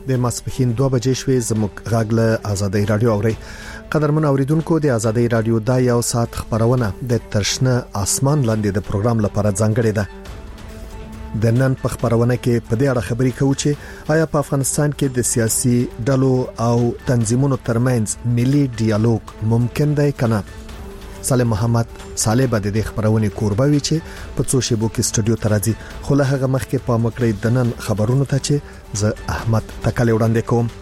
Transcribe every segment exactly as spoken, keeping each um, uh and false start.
د ماسپښین دوه بجې شوې. زموږ غږ له آزادۍ رادیو اوري. قدرمن اوریدونکو، د آزادۍ رادیو دا یو ساعت خبرونه د ترشنه اسمان لاندې د پروګرام لپاره ځانګړې ده. د نن په خبرونه کې په دې اړه خبرې کوو چې آیا په افغانستان کې د سیاسي ډلو او تنظیمونو ترمنځ ملي ډیالوګ ممکن دی کنه. سالم محمد صالح به د خبرونه کوربوي چې په څو شیبو کې استودیو ته راځي. خو له هغه مخکې په مکړې د نن خبرونو ته چې زه احمد تکل وړاندې کوم.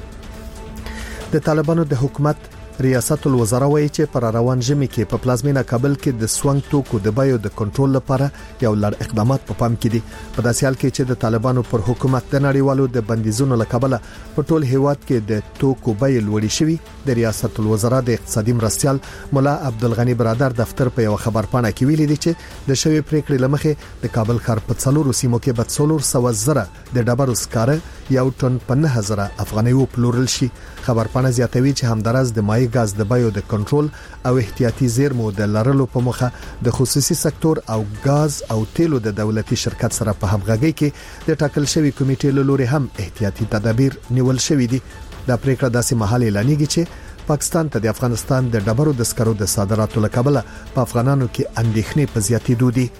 د طالبانو د حکومت ریاست الوزرا وایي چې پر روان ژمي کې په پلازمینه کابل کې د سوانګ توکو د بیو د کنټرول لپاره یو لړ اقدامات په پام کې دي. په داسې حال کې چې د طالبانو پر حکومت د نړیوالو د بندیزونو لکبله په ټول هیواد کې د توکو بیې لوړې شوې. د ریاست الوزرا د اقتصادي مرستيال مولا عبدالغنی برادر دفتر په یو خبرپاڼه کې ویلي دي چې د شوی پریکړې لمخې د کابل ښار په څلورو سیمو کې به څلور سوه زره د ډبرو سکاره یو ټن په نه هزار افغانۍ پلورل شي. خبرپاڼه زیاتوي چې همدارس د مایع غاز د بیو د کنټرول او احتیاطي زیرمو د لرلو په مخه د خصوصي سکتور او غاز او تیلو د دولتي شرکت سره په همغږي کې د ټاکل شوی کمیټې له لوري هم احتیاطي تدابیر نیول شوی دي. دا پریکړه داسې مهال اعلانېږي چې پاکستان ته د افغانستان د ډبرو د سکرو د صادراتو لکبله په افغانانو کې اندېښنې په زیاتېدو دي.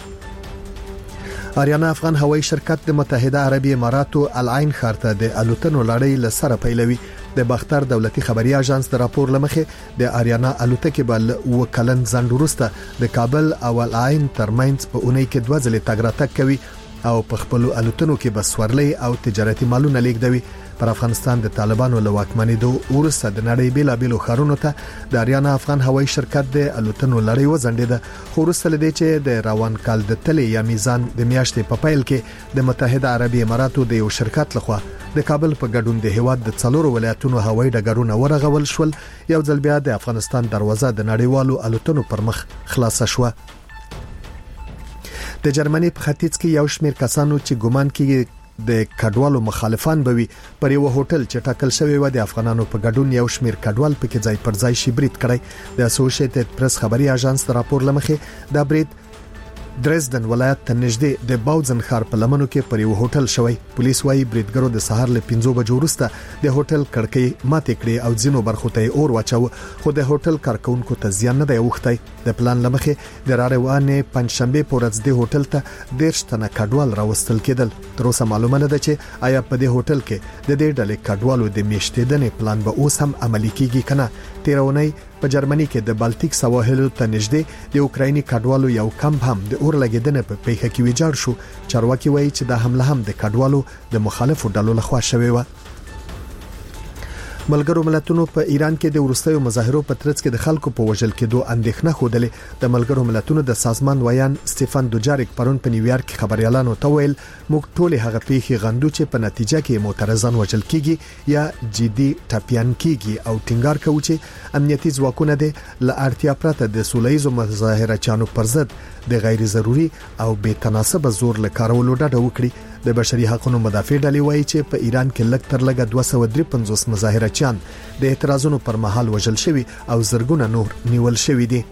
آریانا افغان هوایي شرکت د متحده عربی اماراتو العین ښار ته د الوتنو لړۍ لسره پیلوي. د باختر دولتي خبري اژانس د راپور لمخې د آریانا الوتکې بل وکلن زندورسته د کابل او العین ترمنځ په اونۍ کې دوه ځلې تګ راتګ کوي او په خپل الوتنو کې بسورلي او تجارتي مالونه لیږدوي. پر افغانستان د طالبانو له واکمنېدو وروسته د نړۍ بیلابېلو ښارونو ته د آریانا افغان هوایي شرکت د الوتنو لړۍ وځنډېده. خو وروسته لدې چې د روان کال د تلې یا میزان د میاشتې په پیل کې د متحده عربی اماراتو د یو شرکت لخوا د کابل په ګډون د هیواد د څلورو ولایتونو هوایي ډګرونه ورغول شول، یو ځل بیا د افغانستان دروازه د نړیوالو الوتنو پر مخ خلاصه شوه. د جرمني په ختیځ کې یو شمېر کسانو چې ګومان کېږي د کډوالو مخالفان بوي پر یو هوټل چې ټاکل شوی و د افغانانو په ګډون یو شمېر کډوال پکې ځای پر ځای شي برید کړی. د اسوسییټډ پریس خبري اژانس د راپور لمخې دا برید درزدن ولایت ته نږدې د باوزن ښار په لمنو کې پر یو هوټل شوی. پولیس وايي بریدګرو د سهار له پنځو بجو وروسته د هوټل کړکۍ ماتې کړې او ځینو برخو ته اور واچو، خو د هوټل کارکونکو ته زیان نه دی اوښتی. د پلان لمخې د راروانې پنځشنبه په ورځ د هوټل ته ډېر تنه کډوال راوستل کېدل. تر اوسه معلومه نه ده چې آیا په دې هوټل کې د دې ډلې کډوالو د میشتېدنې پلان به اوس هم عملي کیږي کنه. تیرونی په جرمني کې د بالټیک سواحلو ته نږدې د اوکرایني کډوالو یو کمپ هم د اور لګیدنې په پیښه کې ویجاړ شو. چارواکي وایي چې دا حمله هم د کډوالو د مخالفو ډلو لخوا شوې و. ملګرو ملتونو په ایران کې د ورستیو مظاهرو په ترڅ کې د خلکو په وژل کېدو اندېښنه خوده. د ملګرو ملتونو د سازمان ویان سټيفن دوجاریک پرون په نیویارک کې خبريالانو ته ویل موږ ټول هغه پیښې غندو چې په نتیجه کې معترضان وژل کیږي یا جدي ټاپیان کیږي او ټینګار کوي چې امنیتي ځواکونه د لارتیا پرته د سولهیزو مظاهره چانو پر ضد د غیر ضروري او بې تناسب زور لکارولو ډډه وکړي. د بشري حقوقو مدافع ډلې وایي چې په ایران کې لږ تر لږه دوه سوه درې پنځوس مظاهرچیان د اعتراضونو پر مهال وژل شوي او زرګونه نور نیول شوي دي.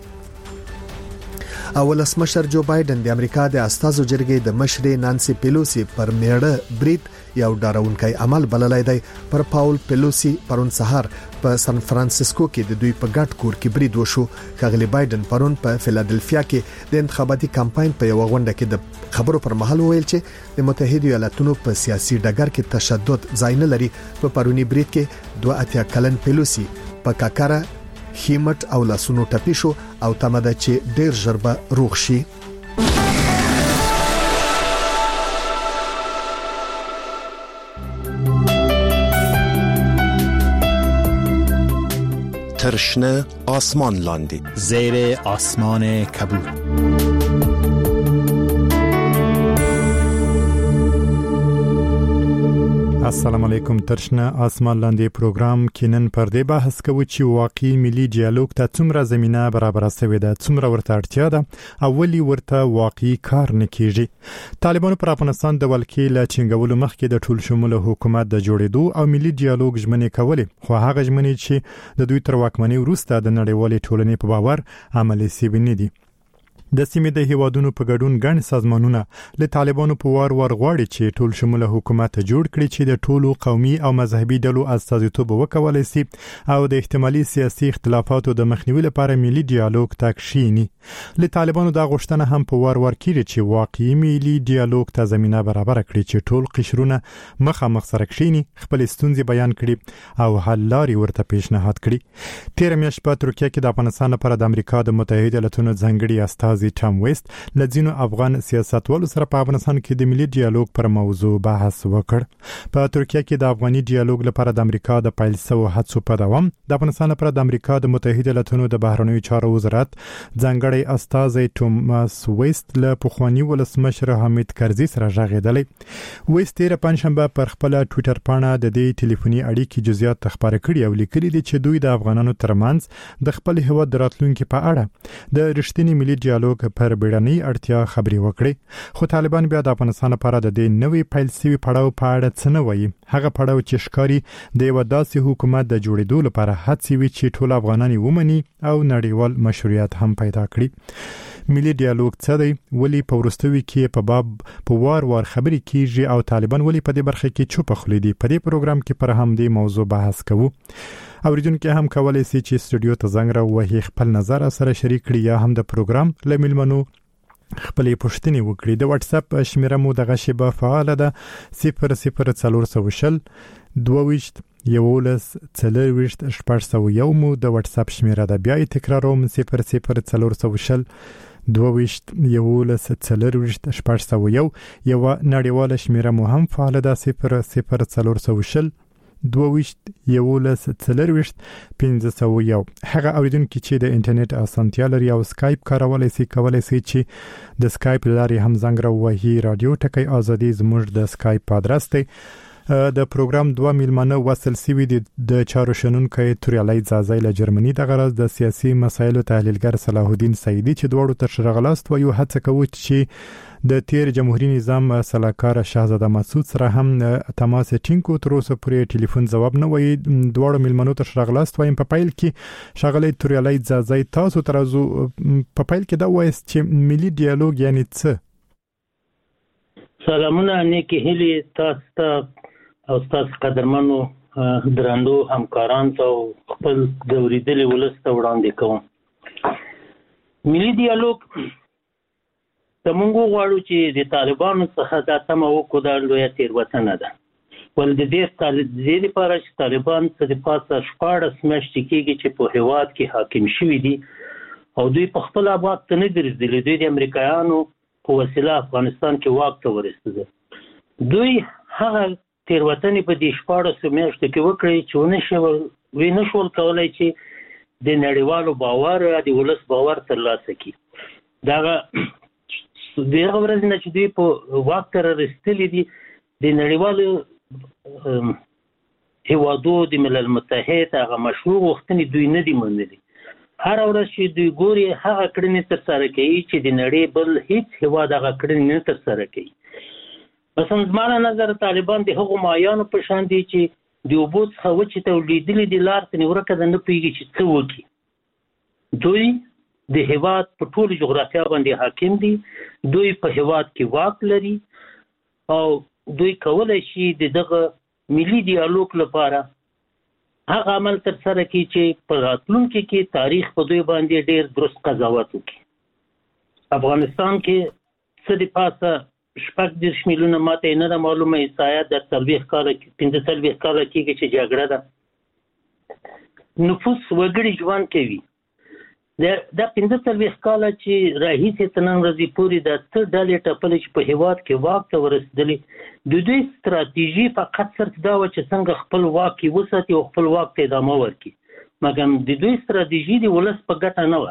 اولسمشر جو بایدن د امریکا د استازو جرګې د مشرې نانسي پیلوسی پر میړه برید یو ډاروونکی عمل بللای دی. پر پاول پیلوسی پرون سهار په سان فرانسیسکو کې د دوی په ګډ کور کې برید وشو. ښاغلي بایدن پرون په فیلادلفیا کې د انتخاباتي کمپاین په یو غونډه کې د خبرو پر مهال ویل چې د متحده ایالاتونو په سیاسي ډګر کې تشدد ځای نه لري. په پرونی برید کې دوه اتیا کلن پیلوسی په کاکاره خیمت او لاسونو ټپي شو او تمه ده چې ډیر ژر به روغ شي. ترشنه آسمان لاندې زیر آسمان کبود. السلام علیکم. ترشنه آسمان لاندې پروګرام کې نن پر دې بحث کوو چې واقعي ملي ډیالوګ ته څومره زمينه برابر شوې ده، څومره ورته اړتیا ده او ولې ورته واقعي کار نه کیږي. طالبانو پر افغانستان د ولکې له چنګولو مخکې د ټول شموله حکومت د جوړېدو او ملي ډیالوګ ژمنې کولې، خو هغه ژمنې چې د دوی تر واکمنۍ وروسته د نړیوالې ټولنې په باور عملي شوې نه دي. د سیمې د هیوادونو په ګډون ګڼ سازمانونه له طالبانو په وار وار غواړي چې ټول شموله حکومت جوړ کړي چې د ټولو قومي او مذهبي ډلو استازیتوب وکولای شي او د احتمالي سیاسي اختلافاتو د مخنیوي لپاره ملي ډیالوګ ته کښینی. له طالبانو دا غوښتنه هم په وار وار کړي چې واقعي ملي ډیالوګ ته زمينه برابر کړي چې ټول قشرونه مخامخ سره کښینی، خپل ستونزې بیان کړي او حل لارې ورته پیشنهاد کړي. تیر میاشت په ترکیه کې د افغانستان لپاره د امریکا د متحده ایالاتونو ځانګړي استازي ټام ویست لځینو افغان سیاستوالو سره په افغانستان کې د ملي ډیالوګ پر موضوع بحث وکړ. په ترکیه کې د افغاني ډیالوګ لپاره د امریکا د پایل سو هڅو په دوام د افغانستان لپاره د امریکا د متحده ایالاتونو د بهرنیو چارو وزارت ځانګړي استازي ټاماس ویست له پخوانی ولسمشر حامد کرزي سره راغېدلی. ویست تیر پنځشنبه پر خپل ټوئیټر پاڼه د دې ټلیفوني اړیکې جزئیات خبرې کړي او لیکلي دي چې دوی د افغانانو ترمنځ د خپل هیواد راتلونکو په اړه د رښتینی ملي ډیالوګ پر بیړنۍ اړتیا خبرې وکړي. خو طالبان بیا د افغانستان لپاره د دې نوې پیل شوی پړاو په اړه څه نه وایي. هغه پړاو چې ښکاري د یو داسې حکومت د جوړېدو لپاره هڅې وي چې ټول افغانان ومني او نړیوال مشروعیت هم پیدا کړي. ملي ډیالوګ څه دی؟ ولی په ورستوي کې په باب په وار وار خبرې کیږي او طالبان ولی په دې برخه کې چوپ خولي دي؟ په دې پروګرام کې پر هم دې موضوع بحث کوو. اوریدونکو هم کولای شي چې استودیو ته زنګ راوهي، خپل نظر سره شریک کړي یا هم د پروګرام لملمنو خپلې پوښتنې وکړي. د واتس اپ شمیره مو دغه شیبه فعال ده صفر صفر څلور سوه شل دوه یولس څلورویشت شپږ سوه یو مو د واتس اپ شمیره ده. بیا یې تکراروم صفر صفر څلور سوه شل دوه یولس څلورویشت شپږ سوه یو. یو نړیواله شمیره مو هم فعال ده صفر صفر څلور سوه شل دوه یولس څلورویشت پنځه سوه یو. هغه اوریدونکو چې د انټرنیټ اسانتیا لري او سکایپ کارولای شي کولای شي چې د سکایپ لارې هم زنګ راوهي. رادیو ټکی ازادي زموږ د سکایپ ادرس دی. د پروګرام دوه میلمانه وصل سوي دي د چارو شنونکو توریالای زازای له جرمني د غرض د سیاسي مسایلو تحلیلګر صلاح الدین سعیدی چې دوړو تر شرغلاست و یو هڅه کوي چې د تیر جمهوریت نظام سلاکار شاهزاده مسعود سره هم تماس ټینګ تر اوسه پورې ټلیفون جواب نه وایي. دوړو میلمنو تر شرغلاست وایم په پایل کې شغله توریالای زازای تاسو ترازو په پایل کې دا وایي چې ملي ډیالوګ یعنی څه؟ سلامونه نیکی هلی تاسو ته او تاسو قدرمنو درندو همکاران ته خپل د اوریدلې ولسته وړاندې کوم. ملي ډیالوګ د مونږ غواړو چې د طالبانو څخه دا تمه وکړو دا لویه تېروتنه ده. ول د دې لپاره چې طالبان څه د پاسه شپاړس میاشتې کېږي چې په هېواد کې حاکم شوي دي او دوی په خپل آباد ته نه ګرځېدلي. دوی د امریکایانو په وسیله افغانستان کې واک ته ورسېدل. دوی هغه تېروتنې په دې شپاړسو میاشتو کې وکړې چې ونه نه شول کولی چې د نړیوالو باور د ولس باور ترلاسه کړي. دغه دغه ورځ نه چې دوی په واک ته رسېدلي دي د نړیوالو هیوادو د ملل متحد هغه مشروع غوښتنې دوی نه دي منلي. هر ورځ چې دوی ګوري هغه کړنې ترسره کوي چې د نړۍ بل هیڅ هیواد هغه کړنې نه ترسره کوي. مثلا زما له نظره طالبان د هغو مایانو په شان دي چې د اوبو څخه وچې تولیدلي دي لار ته ورکه ده نه پوهېږي چې څه وکړي. دوی د هیواد په ټولو جغرافیا باندې حاکم دي. دوی په هیواد کې واک لري او دوی کولی شي د دغه ملي ډیالوګ لپاره هغه عمل ترسره کړي چې په راتلونکي کې تاریخ په دوی باندې ډېر درست قضاوت وکړي. افغانستان کې څه د پاسه شپږ دېرش میلیونه ماته یې نه ده معلومه عیسایت در څلوېښت کاله پنځه څلوېښت کاله کېږي چې جګړه ده. نفوس وګړي ژوند کوي. دا پنځه څلوېښت کاله چې راهیسې تر نن ورځې پورې دا څه ډلې ټپلې چې په هېواد کې واک ته ورسېدلې د دوی ستراتیژي فقط صرف دا وه چې څنګه خپل واک یې وساتي او خپل واک ته ادامه ورکړي. مګر د دوی ستراتیژي د ولس په ګټه نه وه.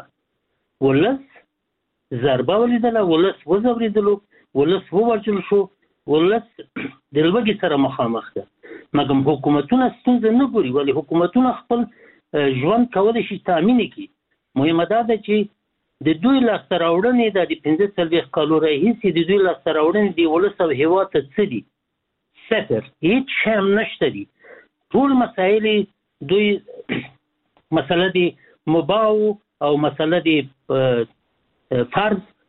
ولس ضربه ولیدله، ولس وځورېدلو، ولس ووژل شو، ولس د لوږې سره مخامخ ده. مګر حکومتونه ستونزه نه ګوري، ولې حکومتونه خپل ژوند کولی شي تامین کړي. مهمه دا ده چې د دوی لاسته راوړنې دا د پنځه څلوېښت کالو راهیسې د دوی لاسته راوړنې د ولس او هېواد ته څه دي؟ صفر. هېڅ شی هم نشته دي. ټول مسایل دوی مسله د مباح او مسله د فرض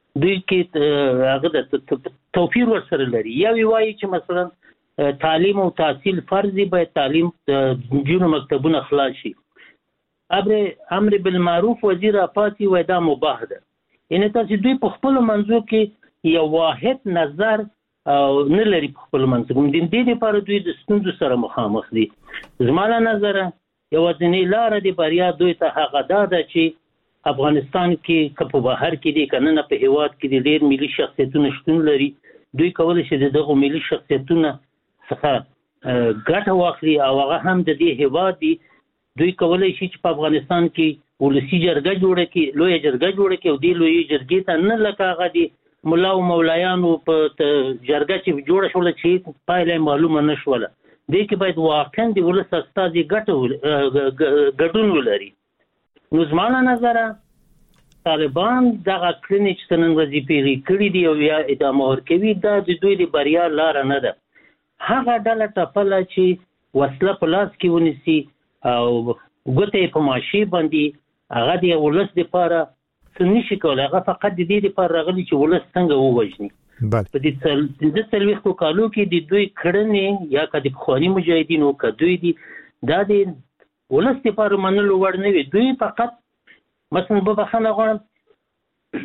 دوی کې هغه د توفیر ورسره لري. یا وایي چې مثلا تعلیم او تحصیل فرض دی، باید تعلیم جنو مکتبونه خلاص شي. امر امر بالمعروف وزیر افاتی وای دا مباح ده. یعنی تاسو دوی په خپل منځو کې یو واحد نظر او نه لري په خپل منځ کې. د دې لپاره دوی د ستونزو سره مخامخ دي. زمانه نظر یو ځنی لار دی بریا دوی ته هغه ده چې افغانستان کې که په بهر کې دي که نه په هیواد کې دي ډېر ملي شخصیتونه شتون لري. دوی کولی شي د دغو ملي شخصیتونه څخه ګټه واخلي او هغه هم د دې هیواد دي. دوی کولی شي چې په افغانستان کې ولسي جرګه جوړه کړي، لویه جرګه جوړه کړي او دې لویې جرګې ته نه لکه هغه دي ملا او مولایانو په جرګه چې جوړه شوله چې پایله معلومه نه شوله. دې کې باید واقعا د ولس استازي ګټه ګډون ولري. نو زمانه نظره طالبان دغه کړنې چې نن ورځې پیری کړي دي او یا ادامه ورکوي دا د دوی د بریا لار نه ده. هغه ډله ټپله چې وسله په لاس کې ونیسي او ګوتې په ماشي باندې هغه د ولس لپاره څه نشي کولی، هغه فقط د دې لپاره راغلي چې ولس څنګه ووژني. په دې څلوېښتو کالو کې د دوی کړنې یا که د پخواني مجاهدینو که دوی دي دا د ولس لپاره منلو وړ نه وي. دوی فقط مثلا به بخښنه غواړم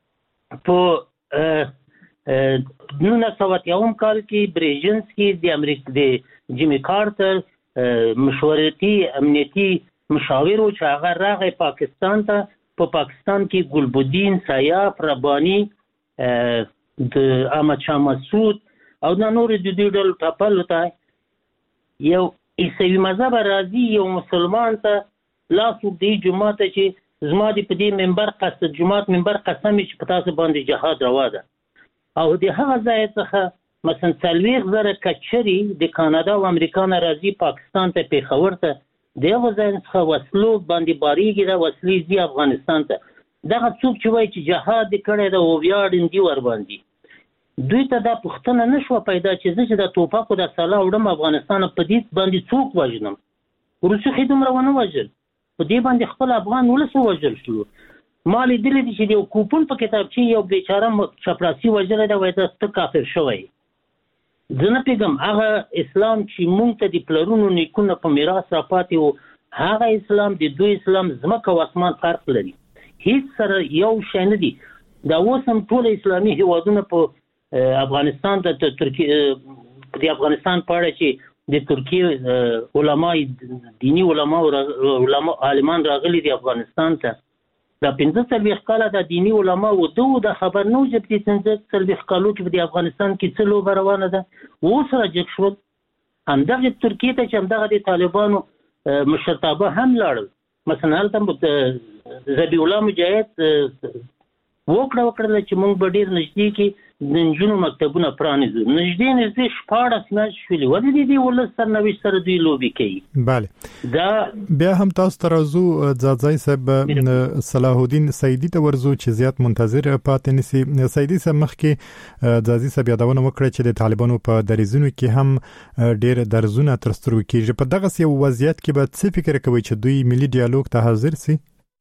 په نولس سوه اتیاوم کال کې بریژنسکي د امریکا د جیمي کارتر مشورتي امنیتي مشاور و چې هغه راغی پاکستان ته. په پاکستان کې ګلبدین، سیاف، رباني، د احمد شاه مسعود او د نورو د دوی ډلو ټپلو ته یو عیسوي مذهب راځي یو مسلمان ته لاس وږدي جومات ته چې زما د په دې منبر قصد جومات منبر قسم چې په تاسو باندې جهاد روا ده. او د هغه ځای څخه مثلا څلوېښت زره کچري د کانادا او امریکا نه راځي پاکستان ته، پېښور ته، د هغه ځای څخه وسلو باندې بارېږي دا وسلې ځي افغانستان ته. دغه څوک چې وایي چې جهاد یې کړی ده او ویاړ دي ورباندې دوی ته دا پوښتنه نه شوه پیدا چې زه چې د توپکو د سلا وړم افغانستان په دې باندې څوک وژنم. روسي خې دومره ونه وژل، په دې باندې خپل افغان ولس ووژل شو. ما لیدلی دي چې د یو کوپن په کتابچې یو بیچاره چپړاسي وژلی ده، وایي ته کافر شوی. زه نه پوهېږم هغه اسلام چې موږ ته د پلرونو نیکونه په میراث راپاتې وو هغه اسلام د دوی اسلام ځمکه او اسمان فرق لري، هیڅ سره یو شی نه دي. دا اوس هم ټول اسلامي هیوادونه په افغانستان د ترکیه د افغانستان په اړه چې د ترکیه علما دینی علما او علما عالمان راغلي دي افغانستان ته. دا پنځه څلوېښت کاله د دینی علما و دوه د خبر نه و چې په پنځه څلوېښت کالو کې په افغانستان کې څه لوبه روانه ده. اوس راجګ شول. همدغه ترکیه ته چې همدغه د طالبانو مشرتابه هم لاړل. مثلا هلته ذبیح الله مجاهد وکړه وکړله چې موږ به ډېر نږدې کې د نجونو مکتبونه پرانیزو. نږدې نږدې شپاړس میاشتې شولې، ولې د دې ولس سرنوشت سره دوی لوبې کوي. بله دا بیا هم تاسو ته راځو ځاځی صاحب صلاح الدین سیدي ته ورځو چې زیات منتظر پاتې نسی. سیدي صاحب مخکې ځاځی صاحب یادونه وکړه چې د طالبانو په دریزونو کې هم ډېر درزونه تر سترګو کېږي. په دغه یو وضعیت کې به څه فکر کوي چې دوی ملي ډیالوګ ته حاضر سي؟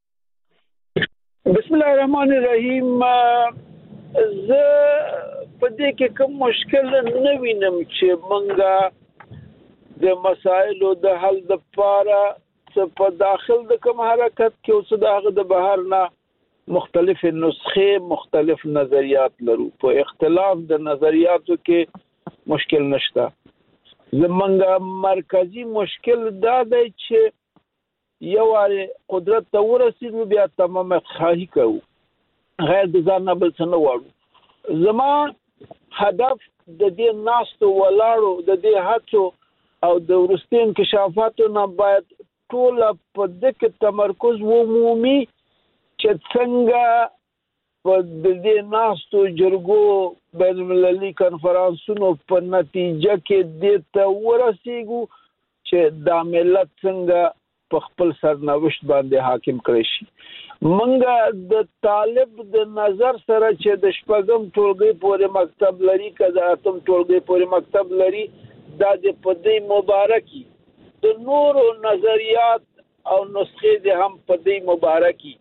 بسم الله الرحمن الرحیم. زه په دې کې کوم مشکل نه وینم چې مونږه د مسایلو د حل لپاره څه په داخل د کوم حرکت کې اوس دغه د بهر نه مختلف نسخې مختلف نظریات لرو. په اختلاف د نظریاتو کې مشکل نشته. زمونږ مرکزی مشکل دا دی چې یو واره قدرت ته ورسېږو بیا تمام خواهی کوو، غیر د ځان نه بل څه نه غواړو. زما هدف د دې ناستو ولاړو د دې هڅو او د وروستي انکشافاتو نه باید ټوله په دې کې تمرکز ومومي چې څنګه په دې ناستو جرګو بین المللي کنفرانسونو په نتیجه کې دې ته ورسېږو چې دا ملت څنګه په خپل سرنوشت باندې حاکم کړی شي. منګه د طالب د نظر سره چې د شپږم ټولګي پورې مکتب لري که د اتم ټولګي پورې مکتب لري دا د په دې مبارکي د نورو نظریات او نسخې د هم په دې مبارکي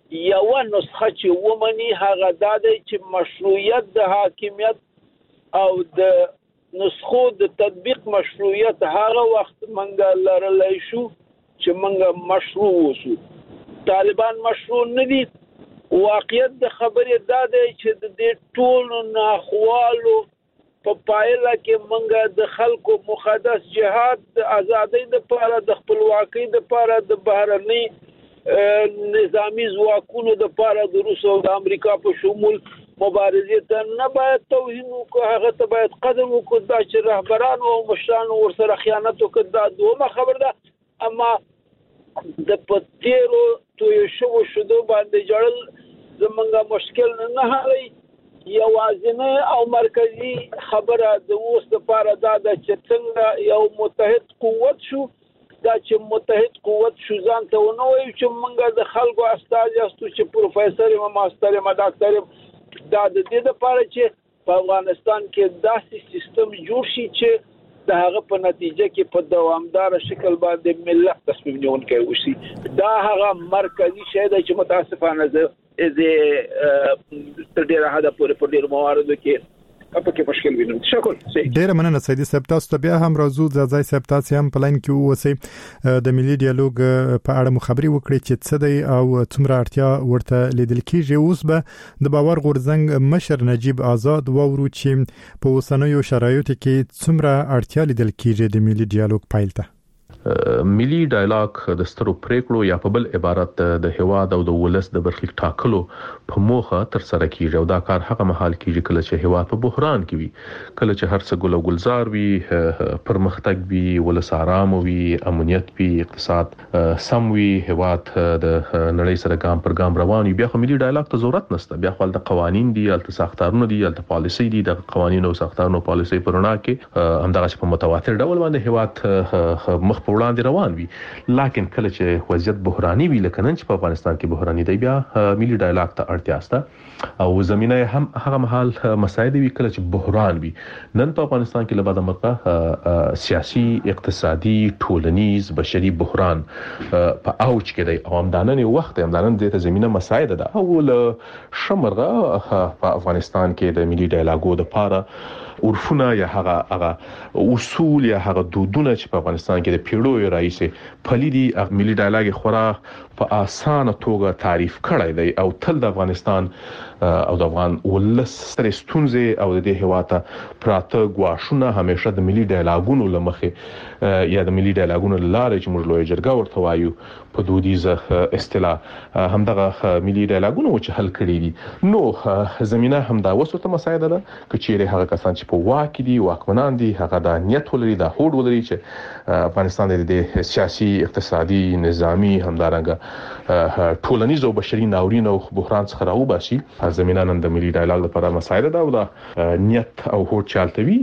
یو نسخه چې ومني هغه دا دی چې مشروعیت د حاکمیت او د نسخو د تطبیق مشروعیت هغه وخت منګه لرلای شو چې منګه مشروع وشو. طالبان مشروع نه دي. واقعیت د خبرې دا دی چې د دې ټولو ناخوالو په پایله کې منګه د خلکو مقدس جهاد د ازادۍ لپاره د خپلواکۍ لپاره د بهرني نظامی ځواکونو لپاره د روس او د امریکا په شمول مبارزې ته نه باید توهین وکړو، هغه ته باید قدر وکړو. دا چې رهبران او مشران ورسره خیانت وکړي دا دومره خبر ده. اما د پتیرو توی شو شدو باندې جوړل زمونږه مشکل نه هغوی یوازینه او مرکزی خبره د اوس لپاره دا ده چې څنګه یو متحد قوت شو. دا چې متحد قوت شو ځان ته ونه وایو چې موږ د خلکو استازي یاستو چې پروفیسور یم ماستر یم ډاکټر یم. دا د دې لپاره چې په افغانستان کې داسې سیستم جوړ شي چې د هغه په نتیجه کې په دوامدار شکل باندې ملت تصمیم نیونکی وشي. دا هغه مرکزی شی دی چې متاسفانه زه تر ډیره حده پورې په ډیرو مواردو کې په کې مشکل وینم. شکر. ډیره مننه سیدي صاحب. تاسو ته بیا هم راځو د ځای صاحب تاسو هم پلان کې اوسئ د ملي ډیالوګ په اړه مخابري وکړي چې څه دی او څومره اړتیا ورته لیدل کیږي. اوس به د باور غورځنګ مشر نجیب آزاد وورو چې په اوسنیو شرایطو کې څومره اړتیا لیدل کیږي د ملي ډیالوګ پایل ته. ملي ډایلاګ د سترو پریکړو یا په بل عبارت د هواد او د ولس د برخلیک ټاکلو په موخه تر سره کیږي او دا کار هغه مهال کیږي کله چې هواد په بحران کې وي، کله چې هر څه ګل او گلزار وي، پرمختګ وي، ولس آرام وي، امنیت وي، اقتصاد سم وي، هواد د نړۍ سره ګام پر ګام روان وي. بیا خو ملي ډایلاګ ته ضرورت نشته. بیا خو د قوانین دي، الته ساختارونه دي، الته پالیسي دي. د قوانینو او ساختارونو پالیسي پرونه کې همدغه په متواتر ډول باندې هواد مخ وړاندې روان وي. لکه کله چې وضعیت بحراني وي لکه نن چې په افغانستان کې بحراني دی، بیا ملي ډایلاګ ته اړتیا شته او زمينه هم هغه مهال مساعده وي کله چې بحران وي. نن په افغانستان کې لبعد مرقه سیاسي، اقتصادي، ټولنیز، بشري بحران په اوج کې دی او همدانن وخت همدانن د زمينه مساعده ده او شمرغه په افغانستان کې د ملي ډایلاګو د لپاره عرفونه یا هغه هغه اصول یا هغه دودونه چې په افغانستان کې د پیړیو راهیسې پلي دي ملي ډایلاګ خورا په اسانه توګه تعریف کړی دی او تل د افغانستان او د افغان ولس سره ستونزې او د دې هواته پراته غواښونه همیشه د ملي ډایلاګونو لمخې یا د ملي ډایلاګونو لاره چې موږ لوی جرګه ورته وایو په دودیزه اصطلاح همدغه ملي ډایلاګونو چې حل کړی دي. نو زمينه همدا وسوته مساعده ده کچېره هغه کسان چې په واک دي، واکمنان دي، هغه د نیت ولري، د هوډ ولري چې افغانستان د سیاسي، اقتصادي، نظامی همدارنګه ټولنیز او بشري ناورین او بحران څخه راوباسي. زمينه نن د ملي ډایلاګ لپاره مساعده ده او د نیت او هوډ چالتوي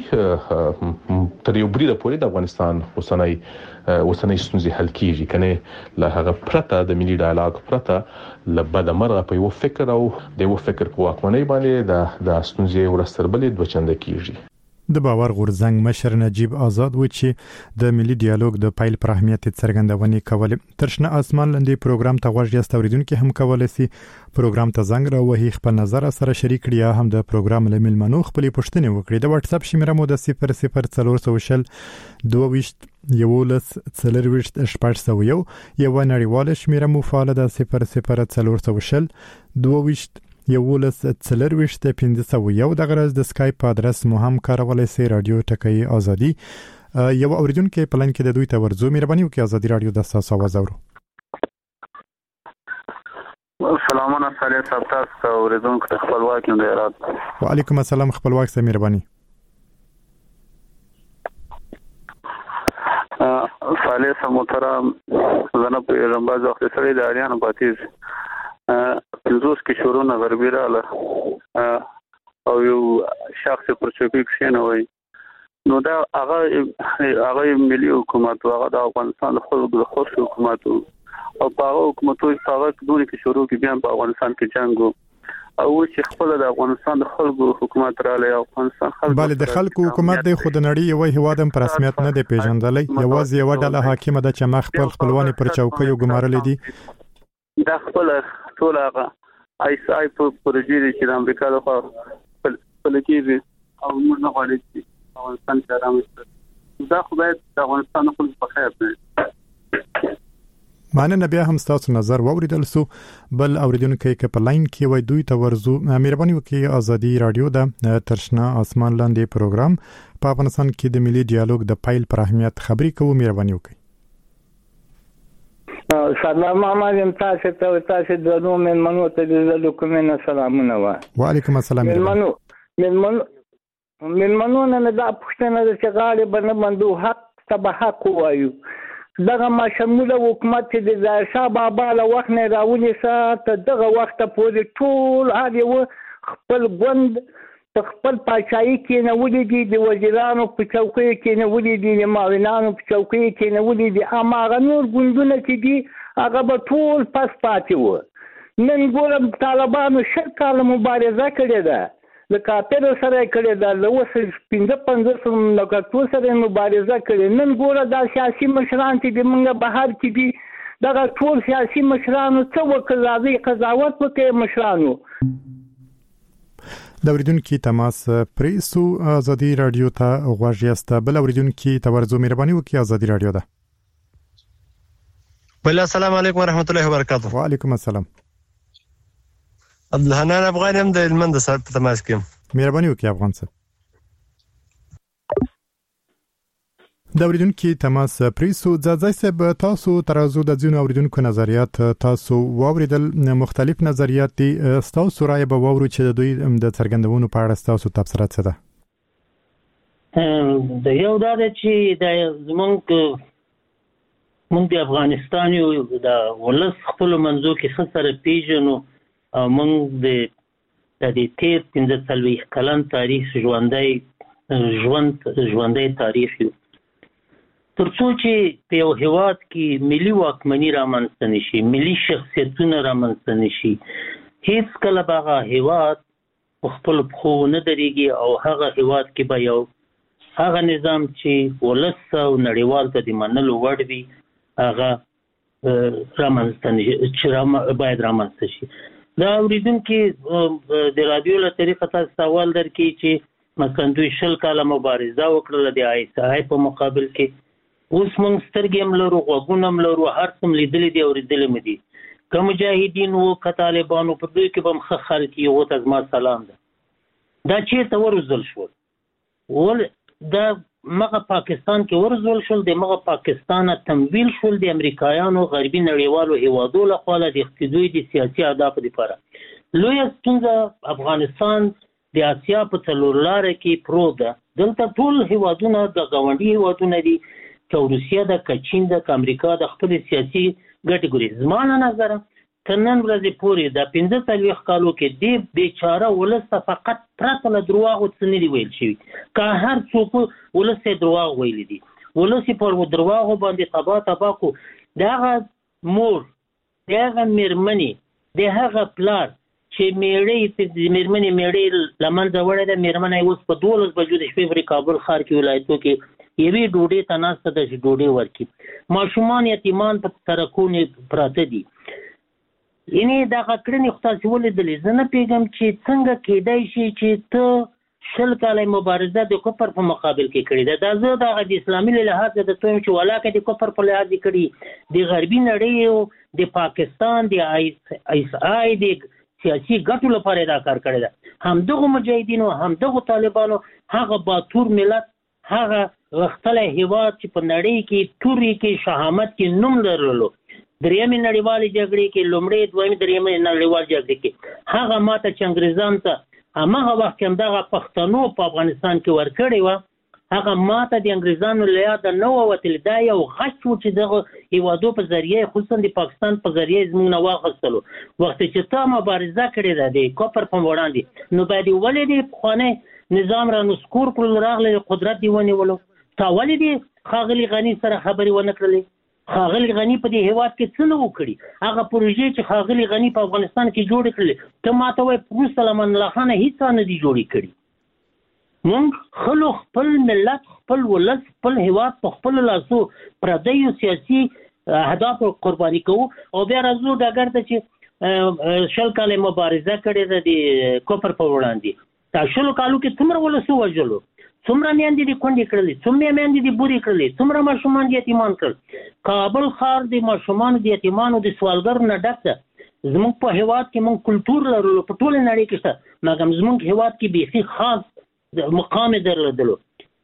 تر یو بریده پورې د افغانستان اوسنۍ اوسنۍ ستونزې حل کیږي. کنه له هغه پرته د ملي ډایلاګ پرته لبد مرغه په یو فکر او د یو فکر په واکمنۍ باندې د د ستونزې ورستربلې دوه چنده کیږي. د باور غورځنګ مشر نجیب آزاد و چې د ملي ډیالوګ د پایل پر اهمیت څرګندونې کول. ترشنه اسمان لاندې پروګرام ته غوږ یاست اوریدونکو هم کولای شي پروګرام ته زنګ راوهي خپل نظر سره شریک کړي یا هم د پروګرام لمل منو خپل پوښتنه وکړي. د واتس اپ شمیره مو د صفر صفر څلور سوشل دوه یولس څلرويشت شپږ سو یو یو نړیواله شمیره مو فعال ده صفر صفر څلور سوشل دوه یولس څلرويشت پنځه سو یو. د غرض د اسکایپ ادرس مو هم کارولای سي رادیو ټکی ازادي. یو اوریدونکو پلان کې د دوی ته ورزو مهرباني وکړئ ازادي رادیو د تاسو आवाज اورو. سلامونه صالح صاحب تاسو اوریدونکو خپلواک یم د رات. وعلیکم السلام خپلواک سم مهرباني. صالح صاحب محترم زنه په رمباز وخت سره د اړیانو پاتیز پنځوس کې شورونه غربي رااله او یو شخص پر چوکۍ کښینوي. نو دا هغه هغه ملي حکومت هغه د افغانستان د خلکو د خاص حکومت او په هغه حکومت هغه دوی کې شروع کې بیا په افغانستان کې جنگ او چې خپل د افغانستان د خلکو حکومت رااله او افغانستان خلکو بل د خلکو حکومت د خود نړۍ یو هوادم پر رسمیت نه دی پیژندلای. یوازې یو ډله حاکم ده چې مخ خپل خپلوان پر چوکۍ ګمارل دي. دا خپل ټول هغه آی اس آی په پروژې چې د امریکا لخوا پلکېږي او موږ نه غواړو چې افغانستان کې رامنځته دا خو باید د افغانستان خلکو په خیر دی. معنی بیا هم تاسو نظر واوریدل سو بل اوریدونکو کې په لاین کې وای دوی ته ورزو مهرباني وکړئ ازادي رادیو د ترشنا اسمان لاندې پروګرام په افغانستان کې د ملي ډیالوګ د پایل پر اهمیت خبرې کوو. مهرباني وکړئ. سلام علیکم تاسو ته تاسو د نو من منو ته د کومه سلامونه و. وعلیکم السلام. من منو من منو من منو نه دا پښتنه چې غاړي بنه بندو حق تبه حق وایو. دغه مشموله حکومت چې د ځای بابا له وخت نه راولي سات دغه وخت پورې ټول هغه خپل ګوند خپل پاچاهي کې نه ولې دي د وزیرانو په چوکۍ کې نه ولې دي د معاونانو په چوکۍ کې نه ولې دي اما نور ګوندونه چې دي هغه به ټول پس پاتې وو. نن ګورم طالبانو شل کاله مبارزه کړې ده د کاپر سره کړي دا لوس پنځه پنځه مملکتونو سره مبارزه کړي. نن ګوره دا سیاسي مشران چې د منګه بهر کې دي دا ټول سیاسي مشرانو څه وکړي راځي قضاوت وکړي مشرانو. د اوریدونکو تماس پریسو ازادي رادیو ته غواړیاست بل اوریدونکو ته ورزو مهرباني وکړئ. ازادي رادیو ده. بل السلام علیکم ورحمت الله وبرکاته. وعلیکم السلام. عبدالحنان افغان هم د هلمند سره په تماس کې. مهرباني وکړئ افغان صاحب. د اوریدونکو تماس پریسو ځای صاحب تاسو ترازو د ځینو اوریدونکو نظریات تاسو واوریدل مختلف نظریات دي تاسو رائے به وورو چې د دوی د څرګندونو په اړه تاسو تبصره څه ده؟ د یو دا چې د زمونږ مونږ د افغانستان یو د ولس خپل منځو کې خسر پیژنو او مونږ د د تیر پنځه څلوېښت کلن تاریخ ژوندۍ ژوند ژوندۍ تاریخ یو ترڅو چې په یو هیواد کې ملي واکمني رامنځته نشي ملي شخصیتونه رامنځته نشي هیڅ کله به هغه هیواد په خپل پښو نه درېږي او هغه هیواد کې به یو هغه نظام چې ولس او نړیوال ته د منلو وړ وي هغه رامنځته نشي چې باید رامنځته شي. دا اوریدونکو د رادیو له طریقه تاسو سوال درکړي چې مثلا دوی شل کاله مبارزه وکړله د آی اس آی په مقابل کې اوس موږ سترګې هم لرو غوږونه هم لرو هر څه هم لیدلي دي اورېدلي مې دي که مجاهدین وو که طالبانو په دوی کې به هم ښه خلک یي هغو ته زما سلام ده. دا چېرته وروزل شول؟ ول دا مغه پاکستان کې ورزول شول د مغه پاکستان تمویل شول د امریکایانو غربي نړیوالو هیوادو لخوا د اقتدوی د سیاسي اهدافو لپاره. لویه ستونزه افغانستان د اسیا په څلور لاره کې پروت ده. دلته ټول هیوادونه د ګاونډي هیوادونه دي که روسیه ده که چین ده که امریکا د خپل سیاسي ګټې ګوري. زما له نظره تر نن ورځې پورې د پنځه څلوېښت کالو کې دې بیچاره ولس ته فقط پرته له دروغو څه نه دي ویل شوي. که هر څوک ولس یې دروغ ویلي دي ولس یې پر دروغو باندې تباه تباه کړو. د هغه مور د هغه مېرمنې د هغه پلار چې میړۍ د مېرمنې میړۍ له منځه وړې ده مېرمنه یې اوس په دولس بجو د شپې پر کابل ښار کې ولایتو کې یوې ډوډۍ ته ناسته ده چې ډوډۍ ورکړي. ماشومان یتیمان په سړکونو پراته دي. یعنې دغه کړنې خو تاسې ولیدلې. زه نه پوهېږم چې څنګه کیدای شي چې ته شل کاله مبارزه د کفر په مقابل کې کړې ده. دا زه دغه د اسلامي له لحاظه درته وایم چې ولاکه د کفر په لحاظ یې کړي د غربي نړۍ د پاکستان د آی اس آی د سیاسي ګټو لپاره دا کار کړی ده. همدغو مجاهدینو همدغو طالبانو هغه باتور ملت هغه غښتلی هیواد چې په نړۍ کې توري کې شهامت کې نوم لرلو درېیمې نړیوالې جګړې کې لومړۍ دویمې درېیمې نړیوال جګړې کې هغه ماته چې انګریزانو ته هماغه وخت کې همدغه پښتنو په افغانستان کې ورکړې وه هغه ماته د انګریزانو له یاده نه ووتلې. دا یو غچ و چې دغه هیوادو په ذریعه خصوصا د پاکستان په ذریعه زموږ نه واخیستلو. وخت چې تا مبارزه کړې ده د کفر په وړاندې نو باید یې ولې د پخوانی نظام را نسکور کړل راغلی قدرت دې ونیولو. تا ولې دې ښاغلي غني سره خبرې ونه کړلې؟ ښاغلي غني په دې هیواد کې څه نه وکړي؟ هغه پروژې چې ښاغلي غني په افغانستان کې جوړې کړلې ته ما ته وایې وروسته له امان الله خانه هېڅ نه دي جوړې کړي. موږ خلو خپل ملت خپل ولس خپل هیواد په خپلو لاسو پردیو سیاسي اهدافو قرباني کوو او بیا راځو ډګر ته چې شل کال مبارزه کړې ده د کفر په وړاندې. تا شل کالو کې څومره ولس وژلو، څومره میندې دي کونډې کړلې، څومره میندې دي بوري کړلې، څومره ماشومان دي یتیمان کړل. کابل ښار د ماشومانو د یتیمانو د سوالګرو نه ډک ده. زموږ په هیواد کې موږ کلتور لرو، په ټوله نړۍ کې شته، مګر زموږ هیواد کې بیخي خاص مقام درلودلو.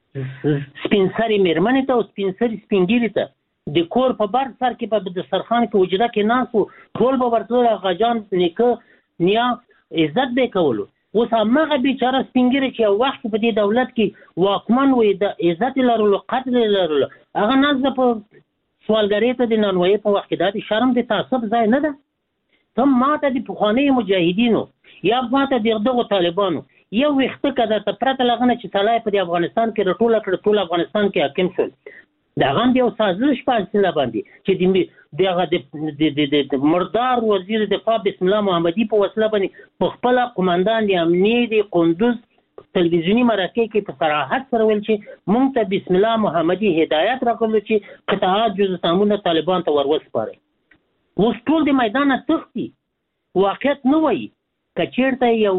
سپین سرې مېرمنې ته او سپین سرې سپین ګیري ته د کور په بر سر کې په دسترخوان کې وجده کې ناست وو، ټول به ورته غاجان نیکه نیا عزت به کولو. اوس هماغه بیچاره سپین ګیري چې یو وخت په دې دولت کې واکمن وي، د عزت لرلو، قدر لرلو، هغه ناز په سوالګرۍ ته د نانوایۍ په وخت کې دا د شرم د تعصب ځای نه ده. ته ماته د پخوانیو مجاهدینو یا ماته د دغو طالبانو یو وخته کده ته پرته لغنه چې طلای په افغانستان کې رټوله کړ، ټول افغانستان کې حاکم شول. دا غند یو سازش په اصل باندې چې دغه د مردار وزیر دفاع بسم الله محمدي په وسله باندې په خپل قومندان د امنیه د قندوز تلویزیونی مرکه کې په صراحت سره ویل چې مونږ ته بسم الله محمدي هدایت راکړل چې قطاعات جزء سامونه طالبان ته ورسپاري. اوس ټول د میدان تختی واقعیت نه وایي. کچیرته یو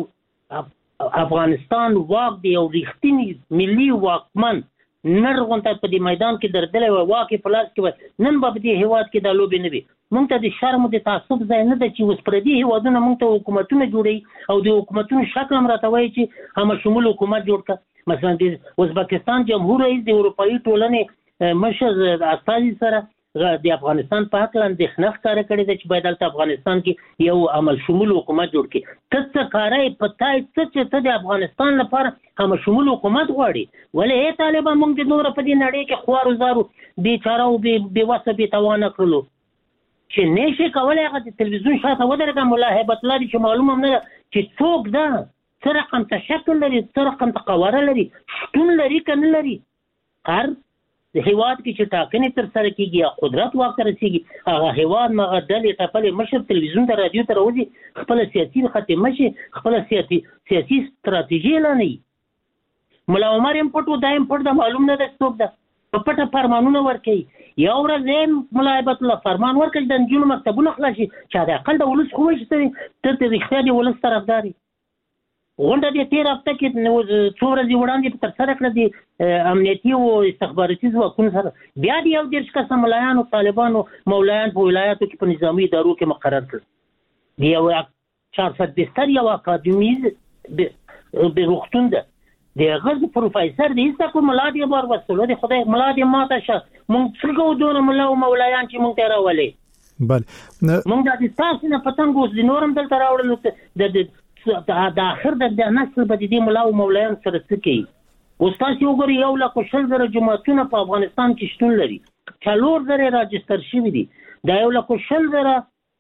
افغانستان واک دی، یو ریښتینی ملي واکمن نرغونته په دې میدان کې دردلې وای، واکې په لاس کې وای، نن به په دې هیواد کې دا لوبې نه وي. مونږ ته د شرم او د تعصب ځای نه ده چې اوس پردي هیوادونه مونږ ته حکومتونه جوړوي او د حکومتونو شکل هم راته وایي چې همه شمول حکومت جوړ کړه. مثلا د ازبکستان جمهور رئیس د اروپایي ټولنې مشر استازي سره د افغانستان په حق اندېښنه ښکاره کړې ده چې باید دلته افغانستان کې یو عمل شمول حکومت جوړ کړي. ته څه کاری په تای څه چې ته د افغانستان لپاره عمل شمول حکومت غواړي؟ ولې ای طالبان موږ د نور په دې نړۍ کې خوارو زارو بیچاره او بې وسه بې توانه کړلو چې نشي کولی هغه د تلویزیون شاته ودرېږه. ملا هیبت الله دي چې معلوم هم نه ده چې څوک ده، څه رقم ته شکل لري، څه رقم ته قواره لري، شتون لري که نه لري. هر د هیواد کې چې ټاکنې تر سره کېږي یا قدرت واک ته رسېږي، هغه هیواد مغه ډلې ټپلې مشر تلویزیون ته رادیو ته راوځي، خپله سیاسي ختمه شي، خپله سیاسي سیاسي ستراتیژي اعلانوي. ملا عمر هم پټ و، دا هم پټ ده، معلوم نه ده څوک ده، په پټه فرمانونه ورکوي. یو ورځ یې ملا هیبت الله فرمان ورکړي چې د نجونو مکتبونه خلاص شي، چې حد اقل د ولس خو وایي چې ته د رښتیا د ولس طرفدار یې. غونډه د تېر هفته کې څو ورځې وړاندې ترسره کړه د امنیتي او استخباراتي ځواکونو سره. بیا د یو دېرش کسه ملایانو طالبانو مولایان په ولایاتو کې په نظامي ادارو کې مقرر کړل. د یو چهار صد بستر یو اکاډمیز روغتون ده، د هغه پروفیسر د هېڅ کو ملا دې بار وسلو د خدای ملا دې ماته شه. مونږ څه کوو دونه ملا او مولایان چې مونږ ته راولې؟ بله مونږ د تاسو نه پتنګ اوس د نورم دلته راوړل د د اخر د نسل به د دې ملا او مولایان سره څه کوي؟ اوس تاسو وګورئ یو لک شل زره جماعتونه په افغانستان کې شتون لري، څلور زره راجستر شوي دي. دا یو لک شل زره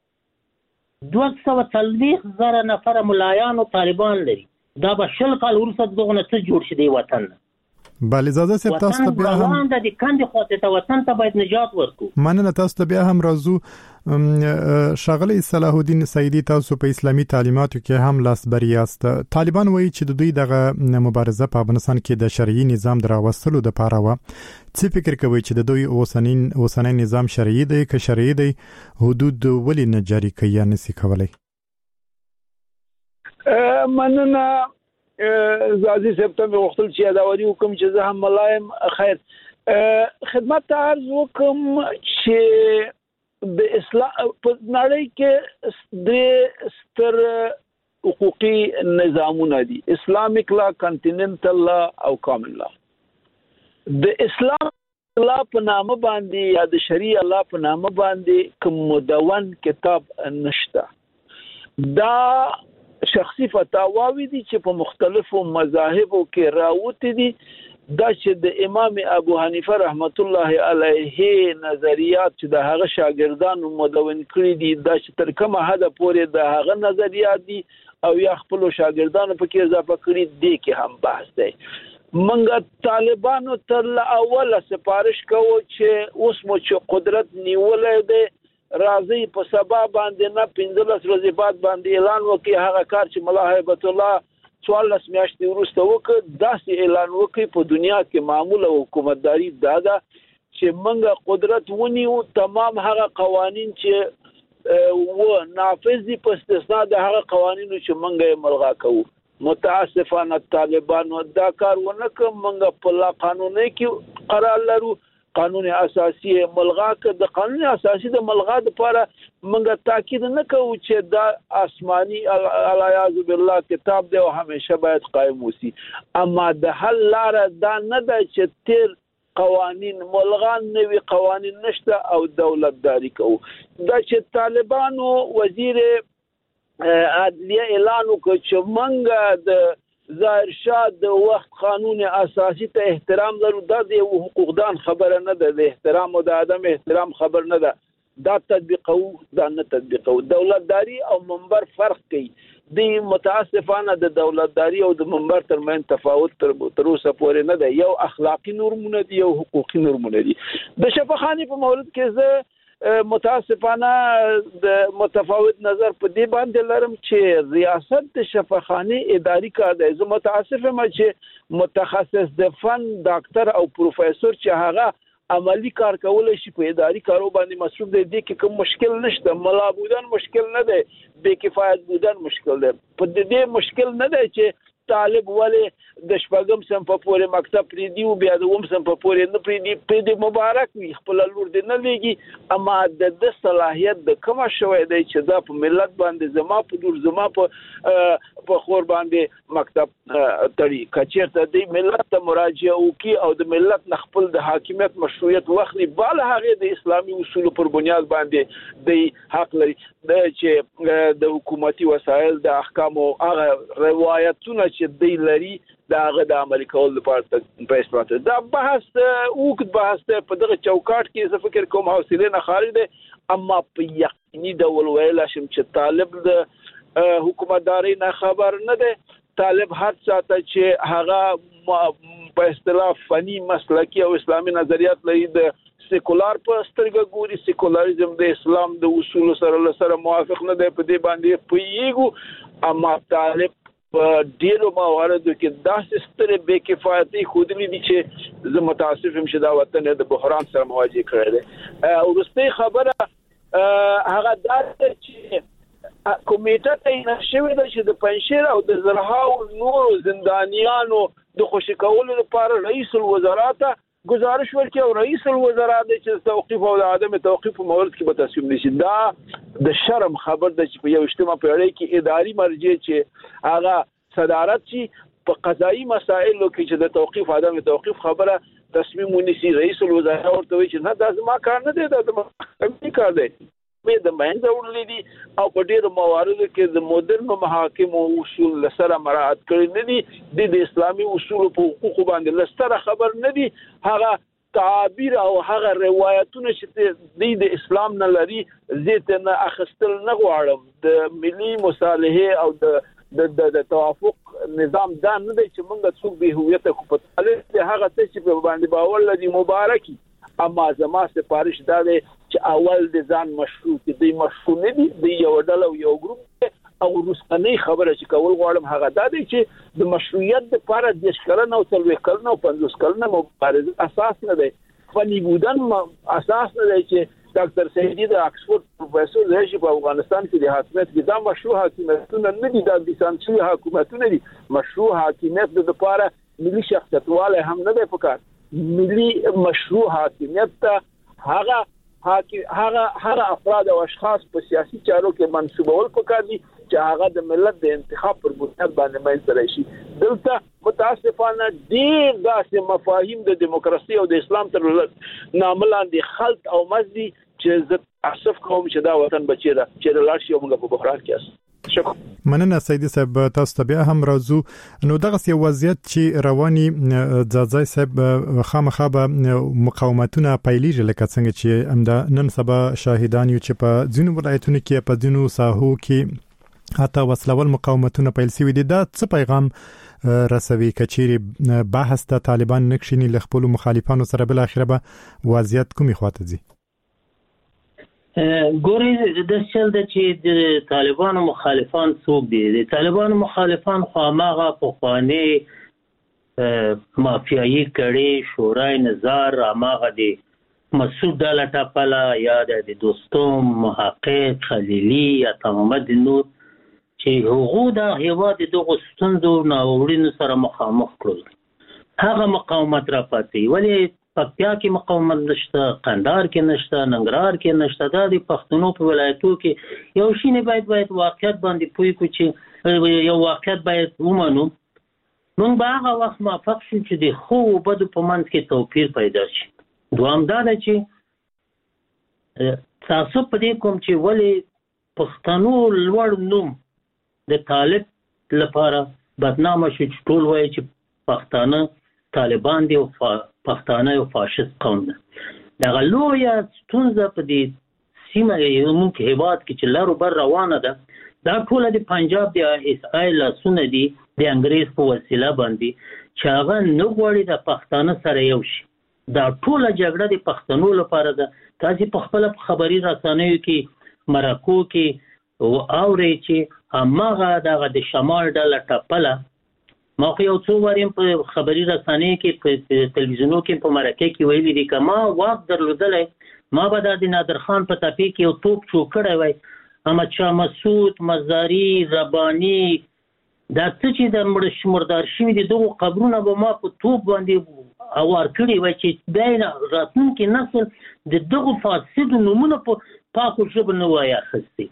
دوه سوه څلوېښت زره نفره ملایان او طالبان لري. دا به شل کال وروسته دغه نه څه جوړ شي دی وطن نه. بله زاده صاحب تاسو ته بیا هم د کندې خواته ته وطن ته باید نجات ورکو. مننه. تاسو ته بیا هم راځو. ښاغلی صلاح الدین سیدی، تاسو په اسلامي تعلیماتو کې هم لاسبری یاست. طالبان وایي چې د دوی دغه مبارزه په افغانستان کې د شرعي نظام د راوستلو دپاره وه. څه فکر کوئ چې د دوی اوسنی نظام شرعي دی که شرعي دی؟ حدود ولې نه جاري کوي یا نسي کولی؟ مننه زازي صاحب ته مې غوښتل چې یاداوري وکړم چې زه هم ملایم. خیر خدمت ته عرض وکړم چې د اسلام په نړۍ کې درې ستر حقوقي نظامونه دي: اسلامیک لا، کنټیننټل لا او کامن لا. د اسلام لا په نامه باندې یا د شریعه لا په نامه باندې کوم مدون کتاب نشته. دا شخصي فتاواوی دي چې په مختلفو مذاهبو کې راوتی دي. دا چې د امام ابو حنیفه رحمت الله علیه نظریات چې د هغه شاګردانو مدون کړی دي، دا چې تر کومه حده پورې د هغه نظریات دي او یا خپل شاګردانو په کې اضافه کړی دي کې هم بحث دی. منګه طالبانو تر اوله سپارښت کوو چې اوس مو چې قدرت نیولې دی، راځي په سبا باندې نه پنځلس ورځې بعد باندې اعلان وکړي هغه کار چې ملا هیبت الله څوارلس میاشتې وروسته وکړ. داسې اعلان وکړي په دنیا کې معموله حکومتداري دا ده چې موږ قدرت ونیو، تمام هغه قوانین چې و نافذ دي په استثناء د هغه قوانینو چې موږ یې ملغا کوو. متاسفانه طالبانو دا کار ونه کوي. موږ په لا قانوني کې قرار لرو قانون اساسي ملغا ک د قانون اساسي د ملغا لپاره موږ تاکید نه کوو چې دا آسماني الیاذ بالله کتاب دی او همیشه باید قائم وسی. اما د حل لار دا نه ده چې تیر قوانین ملغا نوي قوانین نشته او دولتداري کوو. دا چې طالبانو وزیر عدلیه اعلان وکړ چې موږ د ظاهر شاه د وخت قانون اساسي ته احترام لرو، دا د حقوقدان خبره نه ده، د احترام او د عدم احترام خبر نه ده. دا تطبیقو دا نه تطبیقو. دولتداري او منبر فرق کوي. د متاسفانه د دولتداري او د منبر ترمن تفاوت تر اوسه پورې نه ده. یو اخلاقی نورمونه دي، یو حقوقي نورمونه دي. د شفاخاني په مورد کې زه متاسفانه د متفاوت نظر په دې باندې لرم چې ریاست د شفاخاني اداري کار دی. زه متاسف یم چې متخصص د فن ډاکټر او پروفیسور چې هغه عملی کار کولای شي په اداري کارو باندې مصروف دی، د کې کوم مشکل نشته. ملا بودن مشکل نه دی، بې کفایت بودن مشکل دی. په دې مشکل نه دی چې طالب ولې د شپږم سم په پورې مکتب پرې دی او بیا د اوم سم په پورې نه پرې دی. په دې مبارک وي، خپل لور دې نه لګي. اما د د صلاحیت د کومه شوی دی چې دا په ملت باندې زما په دور زما په په خور باندې مکتب تړي. کچېرته د ملت ته مراجعه وکي او د ملت نه خپل د حاکمیت مشروعیت واخلي، بل هغه د اسلامي اصول پر بنیاد باندې د حق لري چې د حکومتي وسایل د احکام او هغه روایتونه چې دی لري دا هغه د عملي کول لپاره په استفاده. دا بحث اوږد بحث دی په دغه چوکاټ کې. زه فکر کوم حوصله نه خارج دی. اما په یقیني ډول ویل شم چې طالب د حکومتداري نه خبر نه دی. طالب هر څه چې هغه په اصطلاح فني مسلکی او اسلامي نظریات لري د سیکولار په سترګه ګوري. سیکولاریزم د اسلام د اصول سره سره موافق نه دی، په دې باندې پوهیږو. اما طالب په ډیرو مواردو کې داسې سترې بې کفایتي ښودلې دي چې زه متاسف یم چې دا وطن د بحران سره مواجه کړی دی. وروستۍ خبره هغه دا ده چې کمیټه تعین شوې ده چې د پنجشیر او د زرهاو نورو زندانیانو د خوشي کولو لپاره رئیس الوزرا ته گزارش ورکړي او رئیس الوزرا د چې توقیف او د عدم توقیف په مورد کې به تصمیم نشي. دا د شرم خبر ده چې په یو اجتماع پیړۍ کې اداري مرجع چې هغه صدارت شي په قضایي مسایلو کې چې د توقیف عدم توقیف خبره تصمیم ونیسي. رئیس الوزرا ورته وایي چې نه دا زما کار نه دی، دا د محکمې کار دی. مې د منځه وړلې دي او په ډېرو مواردو کې د مدرن محاکمو اصول سره مراعات کړي نه دي. د اسلامي اصول په حقوقو باندې لستره خبر نه دي. هغه تعابیر او هغه روایتونه چې د اسلام نه لري زه نه اخستل نه غواړم. د ملي مصالحه او د د د توافق نظام دا نه دی چې موږ څوک به هویت کو په تل هغه څه چې په باندې باور لري مبارکي. اما زما سپارښت دا دی چې اول د ځان مشروع کې د مشروع نه دي د یو ډله او یو ګروپ او روسنۍ خبره چې کول غواړم هغه دا دی چې د مشروعیت لپاره د اشکالن او څلوي کلن او پنځوس کلن مبارزه اساس نه دی. فني بودن اساس نه دی چې ډاکټر سعیدی د اکسفورد پروفیسور دی په افغانستان کې د حاکمیت کې دا مشروع حاکمیتونه نه دي، دا د سانسوري حکومتونه دي. مشروع حاکمیت د لپاره ملي شخصیت والے هم نه دی پکار. ملي مشروع حاکمیت ته هغه هغه هغه افراد او اشخاص په سیاسي چارو کې منسوبول پکار دي چې هغه د ملت د انتخاب پر بنیاد باندې منځ راشي. دلته متاسفانه ډېر داسې مفاهیم د دیموکراسي او د اسلام تر نامه لاندې خلط او مزدي چې زه تاسف کوم چې دا وطن بچی ده چې لاړ شي او موږ په بحران کې یاست. مننه سیدی صاحب، تاسو ته بیا هم راځو. نو دغه یو وضعیت چې رواني ځاځای صاحب خامخا به مقاومتونه پیلېږي لکه څنګه چې امدا نن سبا شاهدان یو چې په ځینو ولایتونو کې په ځینو ساحو کې حتی وسلوال مقاومتونه پیل شوي دي. دا څه پیغام رسوي کچېری بحث ته طالبان نکشینی ل خپل مخالفانو سره بل اخره به وضعیت کومي خواته دي؟ ګوري د څل د چې د طالبانو مخالفان څوک دي؟ د طالبانو مخالفان خو هغه پخوانی مافیایي کړي شورای نظار هغه دي مسعود ډاله ټاپله یا د دوستم محقق خلیلي یا محمد نور چې هغو د هیواد دغه ستونزو ناورینو سره مخامخ کړل هغه مقاومت را پاتې ولې پکتیا کې مقاومت نشته قندهار کې نشته ننګرهار کې نشته دا د پښتنو په ولایتو کې یو شی نه باید باید واقعیت باندې پوي کو چې یو واقعیت باید ومنو موږ به هغه وخت موافق شو چې د خو او بدو په منځ کې توپیر پیدا شي دوام دا ده چې تاسو په دې کوم چې ولې پښتنو لوړ نوم د طالب لپاره بدنامه شو چې ټول وایي چې پښتانه طالبان دی او پښتانه یو فاشست قوم ده دغه لویه ستونزه په دې سیمه زموږ هېواد کې چې لر و بر روانه ده دا ټوله د پنجاب د اس آی لاسونه دي د انګریز په وسیله باندې چې هغه نه غواړي د پښتانه سره یو شي دا ټوله جګړه د پښتنو لپاره ده تاسې په خپله په خبري رسنیو کې مرکو کې واورئ چې هماغه دغه د شمال ډله ټپله ما خو یو څو واریم په خبري رسنۍ کې په تلویزیونو کې په مرکه کې ویلي دي که ما واک درلودلی ما به دا د نادر خان په تپې کې یو توپ چو کړی وی احمدشاه مسعود مزاري رباني دا څه چې د مړه مردار شوي دي دغو قبرونه به ما په توپ باندې اوار کړي وی چې بیا یې راتلونکي نسل د دغو فاسدو نومونه په پاکو ژبو نه وایي اخیستي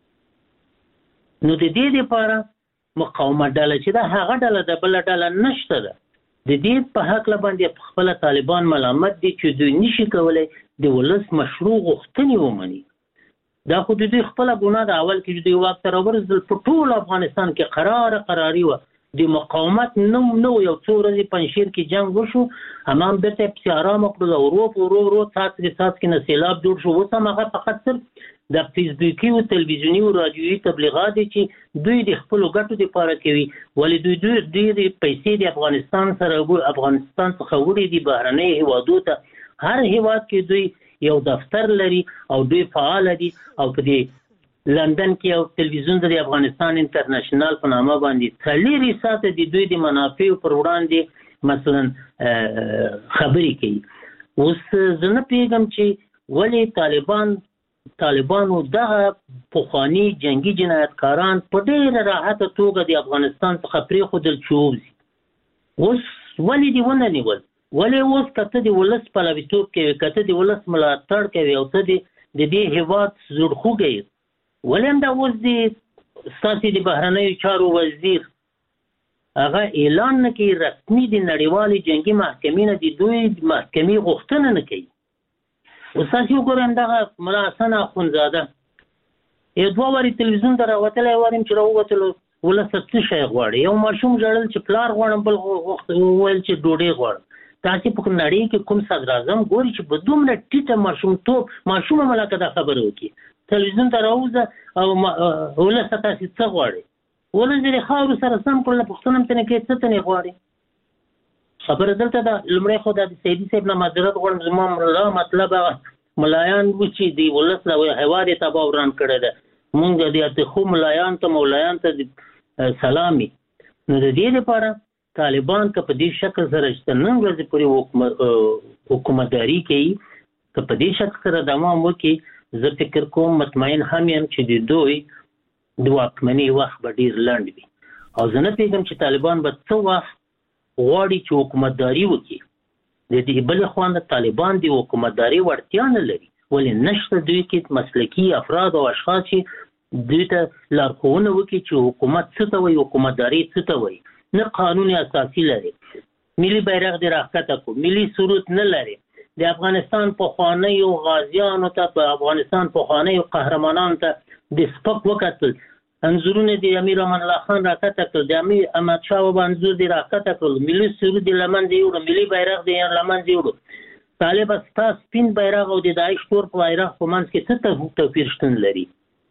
نو د دې دپاره مقاومت ډله چې دا هغه ډله ده بله ډله نشته ده د دې په هکله باندې په خپله طالبان ملامت دي چې دوی نشي کولی د ولس مشروع غوښتنې ومني دا خو د دوی خپله ګناه ده اول کې چې دوی واک ته راورسېدل په ټول افغانستان کې قراره قراري وه د مقاومت نوم نه و یو څو ورځې پنجشیر کې جنګ وشو همان بېرته یې پسې ارامه کړل او ورو په ورو ورو څاڅکې څاڅکې نه سیلاب جوړ شو اوس هم هغه فقط صرف د فیسبوکي او تلویزیوني او رادیوي تبلیغات دي چې دوی د خپلو ګټو دپاره کوي ولې دوی دوی ډېرې پیسې د افغانستان سره افغانستان څخه وړي دي بهرنۍ هیوادو ته هر هیواد کې دوی یو دفتر لري او دوی فعاله دي او په دې لندن کې یو تلویزیون د افغانستان انټرنیشنل په نامه باندې څلېرې ساعته د دوی د منافعو پر وړاندې مثلا خبرې کوي اوس زه نه پوهېږم چې ولې طالبان طالبانو دغه پخواني جنگي جنایتکاران په ډېره راحته توګه د افغانستان څخه پرېښودل چې ووځي اوس ولې دې ونه نیول ولې اوس که ته د ولس پلویتوب کوې که ته د ولس ملاتړ کوې او ته د دې هېواد زړخوږی یې ولې هم دا اوس د ستاسې د بهرنیو چارو وزیر هغه اعلان نه کوي رسمي د نړیوالې جنګي محکمې نه د دوی محکمې غوښتنه نه کوي اوس تاسې وګورئ همدغه ملا حسن اخندزاده یو دوه وارې تلویزیون ته راوتلی واریم چې راووتلو ولس څه شی غواړي یو ماشوم ژړل چې پلار غواړم بل وویل چې ډوډۍ غواړم تاسې په نړۍ کې کوم صدراعظم ګوري چې په دومره ټیټه ماشومتوب ماشومه ملکه دا خبره وکړي تلویزیون ته راوځه او ولس ته تاسې څه غواړي ولس دې د خاورو سره سم کړل پوښتنه هم ترې کوي څه ترې غواړي خبره دلته ده لومړی خو دا د سیدي صاحب نه معذرت غواړم زما ملا مطلب هغه ملایان و چې د ولس له هېواد یې تباه وران کړی ده مونږ د اتخو ملایان ته مولایان ته سلامي نو د دې لپاره طالبان که په دې شکل سره چې نن ورځې پورې حکومتداري کوي که په دې شکل سره دوام وکړي زه فکر کوم مطمئن هم یم چې د دوی د واکمنۍ وخت به ډېر لنډ وي او زه نه پوهېږم چې طالبان به څه وخت غواړي چې حکومتداري وکړي د دې بلې خوا نه طالبان د حکومتداري وړتیا نه لري ولې نشته دوی کې مسلکي افراد او اشخاص چې دوی ته لارښوونه وکړي چې حکومت څه ته وایي حکومتداري څه ته وایي نه قانون اساسي لري ملي بیرغ دې راښکته کړو ملي سرود نه لري د افغانستان پخوانیو غازیانو ته په افغانستان پخوانیو قهرمانانو ته د سپک وکتل انځورونه د امیر امان الله خان راکته کړل د امیر احمدشاه بابا انځور دې راکته کړل ملي سرود دې له منځه یوړو ملي بیرغ دې له منځه یوړو طالب ستا سپین بیرغ او د داعش تور بیرغ په منځ کې څه توپیر شتون لري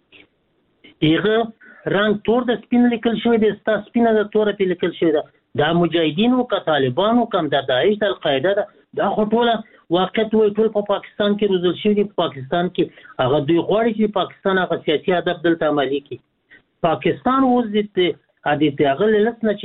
هغه رنګ تور د سپین لیکل شوی دی ستا سپینه د توره پې لیکل شوی ده دا مجاهدین و که طالبان و که د داعش د القاعده ده دا خو ټوله واقعیت وایي ټول په پاکستان کې روزل شوي دي په پاکستان کې هغه دوی غواړي چې پاکستان هغه سیاسي هدف دلته عملي کړي پاکستان اوس د د هغه له لس نه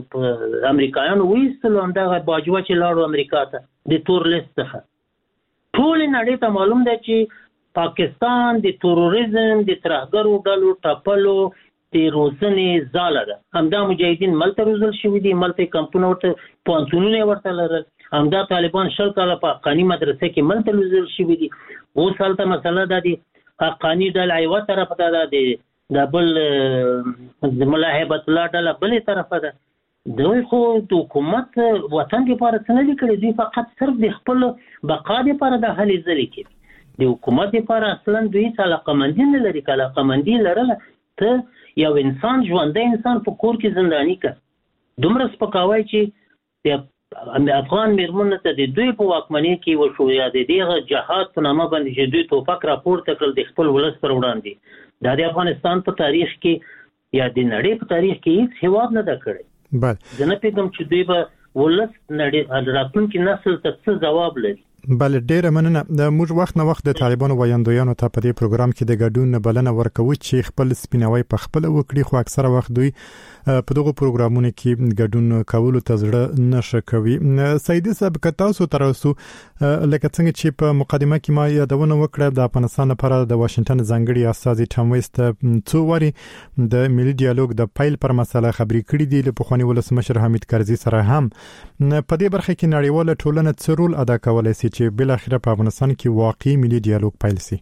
چې امریکایانو وایستلو همدغه باجوه چې لاړو امریکا ته د تور لیست څخه ټول نړۍ ته معلوم دی چې پاکستان د تروریزم د ترهګرو ډلو ټپلو د روزنې ځاله ده. همدا مجاهدین ملته روزل شوي دي، ملته کمپونه ورته پوهنتونونه ورته لرل، همدا طالبان شل کاله په حقاني مدرسه کې ملته روزل شوي دي. اوس هلته مسله ده د حقاني ډله یوه طرفه ده، د بل د ملا هیبت الله ډله بلې طرفه ده. دوی خو د حکومت وطن لپاره څه نه دي کړي، دوی فقط صرف د خپل بقا لپاره د هلې ځلې کوي. د حکومت لپاره اصلا دوی علاقمندي نه لري. که علاقمندي لرله ته یو انسان ژوندی انسان په کور کې زنداني کړه. دومره سپکاوی چې د افغان میرمنو ته د دوی په واکمنۍ کې وشو یا د دغه جهاد په نامه باندې چې دوی توپک راپورته کړل د خپل ولس پر وړاندې، دا د افغانستان په تاریخ کې یا د نړۍ په تاریخ کې هیڅ هیواد نه ده کړی. بله زه نه پوهېږم چې دوی به ولس نړۍ راتلونکي نسل ته څه ځواب لري. بله ډیره مننه. د موږ وخت نه وخت د طالبانو ویاندویانو ته په دې پروګرام کې د ګډون بلنه ورکوي چې خپل سپیناوی په خپل وکړي، خو اکثره وخت دوی په دغه پروګرامونو کې ګډون کولو ته زړه نشه کوي. سیدي صاحب که تاسو تر اوسه لکه څنګه چې په مقدمه کې ما یادونه وکړه د افغانستان لپاره د واشنگټن ځانګړي استازي ټام ویست څو واري د ملي ډیالوګ د پایل پر مسله خبرې کړې دي. له پخواني ولسمشر حمید کرزي سره هم په دې برخه کې نړیواله ټولنه څه رول ادا کولی شي چې بل اخره په افغانستان کې واقعي ملي ډیالوګ پیل شي؟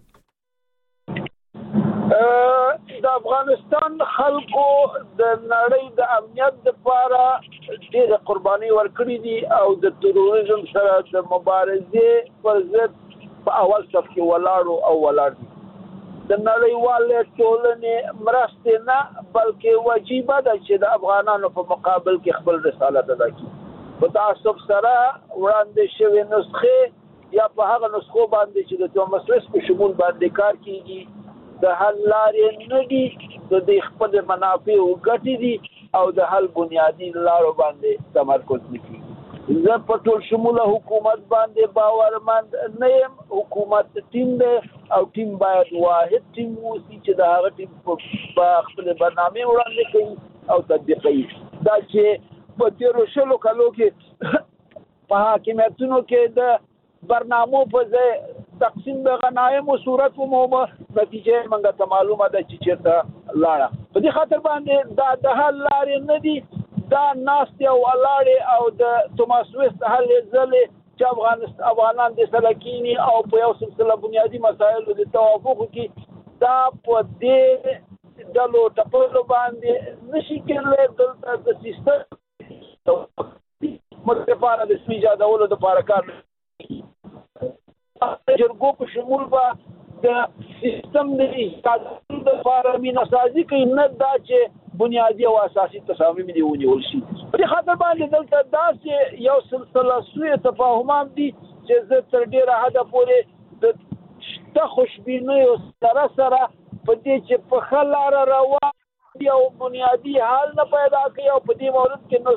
د افغانستان خلکو د نړۍ د امنیت لپاره ډېر قرباني ورکړي دي او د تروریزم سره د مبارزې پر ضد په اول صف کې ولاړو او ولاړ دي. د نړیوالې ټولنې مرستې نه بلکې وجیبه ده چې د افغانانو په مقابل کې خپل رسالت ادا کړي. په تعصب سره وړاندې شوې نسخې یا په هغه نسخو باندې چې د توماس ویس په شمول باندې کار کیږي د حل لارې نه دي، د دې خپل منافع او ګټې دي او د حل بنیادی لارو باندې تمرکز نه کوي. زه په ټول شموله حکومت باندې باورمند نه یم. حکومت ټیم دی او ټیم باید واحد ټیم وي چې د هغه ټیم په خپل برنامه وړاندې کوي او تطبیق کوي. دا چې په تیرو شلو کالو کې په حاکمیتونو کې د برنامو په ځای تقسیم د غنایم او صورت مو نتیجه منګه ته معلومه ده چې چیرته لاړه. په دې خاطر باندې دا د حل لارې نه دي، دا ناست او الاړې او د توماس ویست حل ځلې چې افغانستان افغانان د سلکینی او په یو سلسله بنیادی مسایلو د توافق کې دا په دې ډلو ټپلو باندې نشي کېدلی. دلته د سیستم متفانه د سپي جادولو د پاره کار جرګو په شمول به د سیستم د ایجادولو لپاره میناسازي کوي، نه دا چې بنیادي او اساسي تصامیم دي ونیول شي. په دې خاطر باندې دلته داسې یو سلسله سوء تفاهمات دي چې زه تر ډېره حده پورې د شته خوشبینیو سره سره په دې چې په ښه لاره روان یو بنیادي حل نه پیدا کوي او په دې مورد کې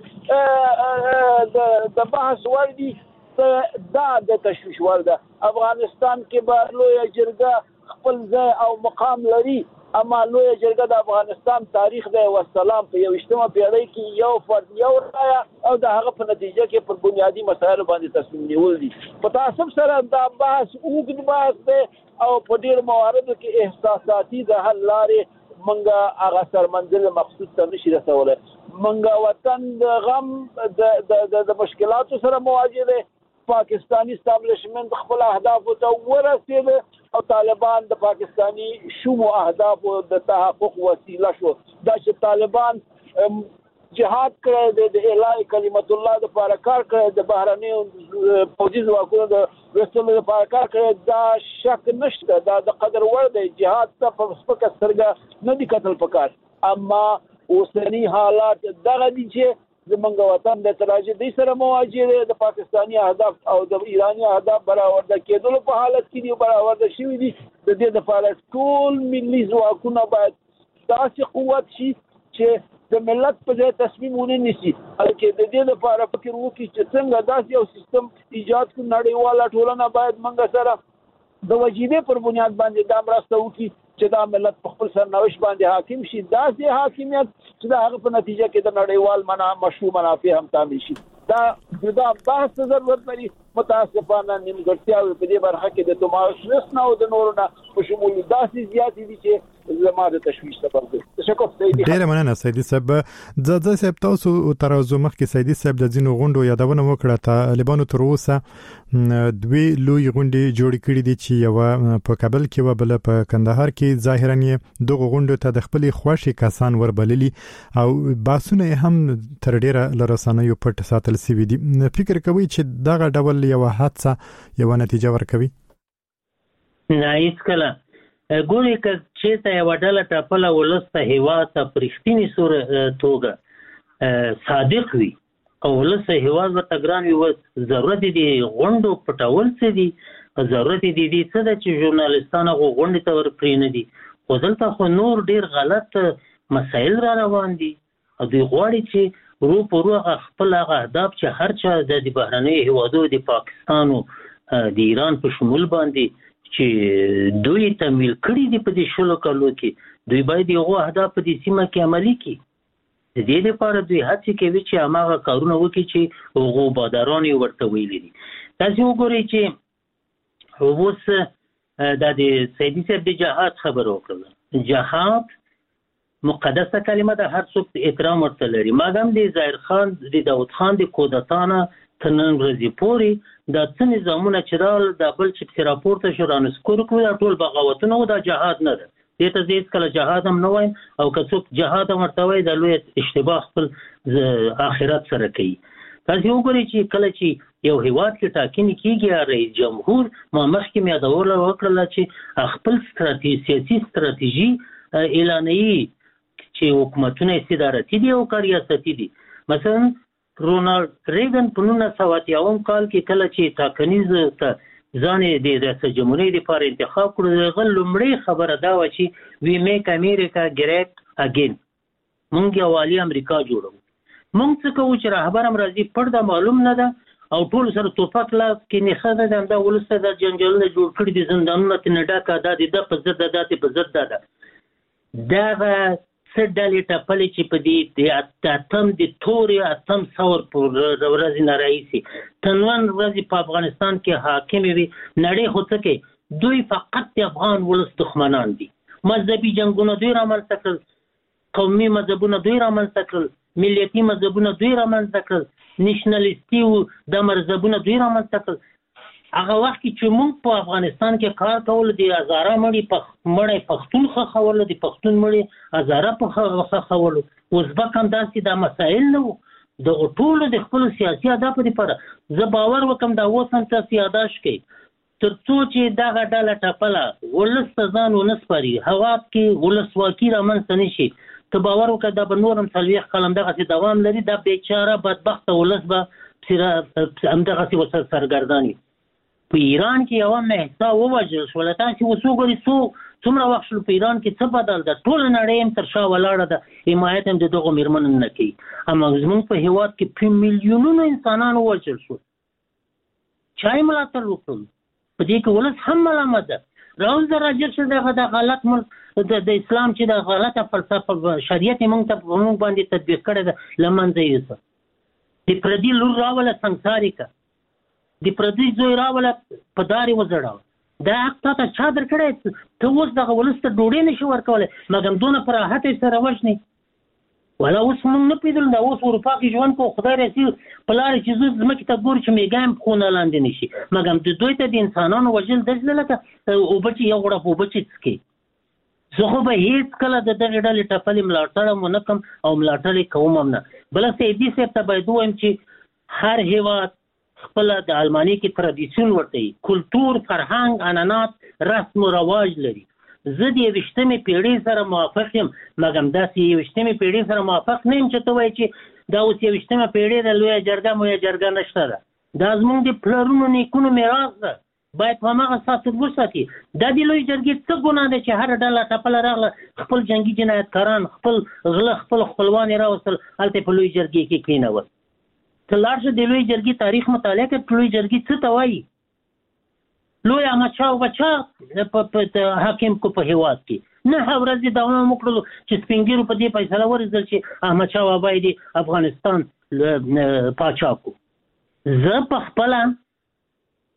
نسخې د بحث وړ دي. دا د تشویش وړ ده. افغانستان کې به لویه جرګه خپل ځای او مقام لري، اما لویه جرګه د افغانستان تاریخ دی والسلام په یویشتمه پیړۍ کې یو فرد یو رایه او د هغه په نتیجه کې پر بنیادي مسایلو باندې تصمیم نیول دي. په تعصب سره دا بحث اوږد بحث دی او په ډېر مواردو کې احساساتي د حل لارې منګه هغه سرمنزل مقصود ته نشي رسولی. منګه وطن د غم د مشکلاتو سره مواجه دی. پاکستانی استابلیشمنت خپل اهداف ته ورسېد او طالبان د پاکستانی شومو اهداف د تحقق وسیله شو. دا چې طالبان جهاد کړی د اعلی کلمت الله د لپاره کار کړی، د بهرنیو پوځي ځواکونو د وسلو لپاره کار کړی، دا شک نشته. دا د قدر وړ دی. جهاد ته په سپکه سترګه نه دي کتل پکار. اما اوسنی حالات دغه دي چې زمونږ وطن د تراژیدۍ سره مواجه دی. د پاکستانی اهداف او د ایرانی اهداف برآورده کېدلو په حالت کې دي، برآورده شوي دي. د دې لپاره ټول ملي ځواکونه باید داسې قوت شي چې د ملت په ځای تصمیم ونه نیسي، بلکې د دې لپاره فکر وکړي چې څنګه داسې یو سیستم ایجاد کړو. نړیواله ټولنه باید موږ سره د وجیبې پر بنیاد باندې دا مرسته وکړي چې دا ملت په خپل سرنوشت باندې حاکم شي، داسې حاکمیت چې د هغه په نتیجه کې د نړیوال منا مشروع منافع هم تامین شي. دا دا بحث ضرورت لري. متاسفانه نیمګړتیاوې په دې برخه کې د توماس نه او د نورو نه په شمول داسې زیاتې دي چې زما د تشویش سبب دي. تشکر سیدي. ډیره مننه سیدي صاحب. ځکه صاحب تاسو تر اوسه مخکې سیدي صاحب د ځینو غونډو یادونه وکړه. طالبانو تر اوسه دوی لوی غونډې جوړې کړې دي چې یو په کابل کې و بل په کندهار کې ظاهرا یې دغه غونډو ته د خپل خوښي کسان وربللي او باسونه هم تر ډیره لرسانه یو پټ ساتل سوي دي. فکر کوي چې دغه ډول یو حادثه یو نتیجه ورکوي؟ نه هیڅ کله ګوري که چې یو ډله ټاپله ولسته هیواد ته پرښتینی سور توګه صادق وي او ولسته هیواد ورته ګران وي، ضرورت دی غونډو پټول څه دي، ضرورت دی دی څه ده چې ژورنالستان هغه غونډې ته ورپرې نه دي. خو دلته خو نور ډیر غلط مسایل را روان دي او دوی غواړي چې ورو په ورو هغه خپل هغه اهداف چې هر چا د بهرنیو هیوادو د پاکستان او د ایران په شمول باندې چې دوی تمویل کړي دي په دې شلو کالو کې، دوی باید یو اهداف په دې سیمه کې عملي کړي. د دې لپاره دوی هڅې کوي چې هغه کارونه وکړي چې هغو باداران یې ورته ویلي دي. تاسو وګورئ چې اوس دا د سیدي صاحب د جهاد خبره وکړه. جهاد مقدسه کلمه ده، هر څوک احترام ورته لري. مګم د ظاهر خان د داود خان د کودتانه تر نن ورځې پورې دا څه نظامونه چې رال د بل چې پسې راپورته شو رانسکور کړو دا ټول بغاوتونه و، دا جهاد نه ده. دې ته زه هېڅکله جهاد هم نه وایم او که څوک جهاد هم ورته وایي دا لوی اشتباه خپل آخرت سره کوي. تاسې وګورئ چې کله چې یو هیواد کې ټاکنې کېږي رئیس جمهور ما مخکې مې یادونه وکړله چې خپل سیاسي ستراتیژي اعلانوي چې حکومتونه استدارتي دي او که ریاستي دي. مثلا رونالډ ریګن په نولس سوه اتیاوم کال کې کله چې ټاکنیز ته ځان د ریاست جمهوریت لپاره انتخاب کړو، د هغه لومړۍ خبره دا وه چې وی میک امریکا ګریټ اګین، موږ یو والي امریکا جوړو. موږ څه کوو چې رهبر هم راځي پټ ده معلوم نه ده او ټول سره توپک لاس کې نښه ده، همدا ولس ته دا جنجالونه جوړ کړي دي، زندانونه ترې ډکه دا د ده په ضد ده دا په ضد ده. دغه څه ډلې ټپلې چې په دې د اتم د تورې اتم ثور په ورځې نه راهیسې تر نن ورځې په افغانستان کې حاکمې وي. نړۍ خو څه کوي؟ دوی فقط د افغان ولس دښمنان دي. مذهبي جنګونه دوی رامنځته کړل، قومي مذهبونه دوی رامنځته کړل، ملیتي مذهبونه دوی رامنځته کړل، نیشنلیستي و د مذهبونه دوی رامنځته کړل. هغه وخت کې چې موږ په افغانستان کې کار کول د هزاره مړي مړی پښتون خښولو، د پښتون مړي هزاره په خښولو، ازبک هم داسې دا مسایل نه وو. دغه ټولو د خپلو سیاسي اهدافو لپاره زه باور وکړم دا اوس هم تاسې یاداشت کوئ تر څو چې دغه ډله ټپله ولس ته ځان ونه سپاري، هېواد کې ولسواکي رامنځته نه شي، ته باور وکړه دا به نور هم څلوېښت کاله همدغسې دوام لري. دا بیچاره بدبخته ولس به همدغسې ورسره سرګردان وي. په ایران کې یوه مهسا ووژل شوله. تاسې اوس وګورئ څو څومره وخت شول په ایران کې څه بدل ده، ټوله نړۍ هم تر شا ولاړه ده، حمایت هم د دغو مېرمنو نه کوي. اما زموږ په هېواد کې په میلیونونو انسانان ووژل شول، چا یې ملاتړ وکړل؟ په دې کې ولس هم ملامت ده. راوځه راجر شه دغه د غلط ملک د اسلام چې د غلطه فلسفه شریعت یې موږ ته په موږ باندې تطبیق کړی ده له منځه یوسه. د پردي لور راوله سنګسارې که د پردي زوی راوله په دارې وځړاوه. دا حق تا ته چا درکړی؟ ته اوس دغه ولس ته ډوډۍ نشي ورکولی مګم دونه په راحت یې سره وژنې. والا اوس موږ نه پوهېدلو دا اوس اروپا کې ژوند کوو، خدای راسي په لارې چې زه ځمکې ته ګورو چې میږه هم پښو نه لاندې نه شي. مګم د دوی ته د انسانانو وژل داسې لکه اوبه چې یو غوړپ اوبه چې څښي. زه خو به هېڅ کله د دغې ډلې ټپلې ملاتړ هم ونه کړم او ملاتړ یې کوم هم نه. بله سیدي صاحب ته باید ووایم چې هر هېواد خپله د الماني کې ترادیسیون ورته وي، کلتور، فرهنګ، عنعنات، رسم و رواج لري. زه د یویشتمې پیړۍ سره موافق یم مګم داسې یویشتمې پیړۍ سره موافق نه یم چې ته وایې چې دا اوس یویشتمه پیړۍ ده لویه جرګه مویه جرګه نشته ده. دا زموږ د پلرونو نیکونو میراث ده، باید په هماغه ساتل وساتي. دا د لویې جرګې څه ګناه ده چې هره ډله ټپله راغله خپل جنګي جنایتکاران خپل غله خپل خپلوان یې راوستل هلته په لویې جرګې کې کېنول. ته لاړ شه د لویې جرګې تاریخ مطالعه کړه، لویې جرګې څه ته وایي. لوی احمدشاه بچا په حاکم کو په هېواد کې نه ورځې دوام وکړلو چې سپین ږیرو په دې فیصله ورسېدل چې احمدشاه بابا یې د افغانستان پاچا کو. زه په خپله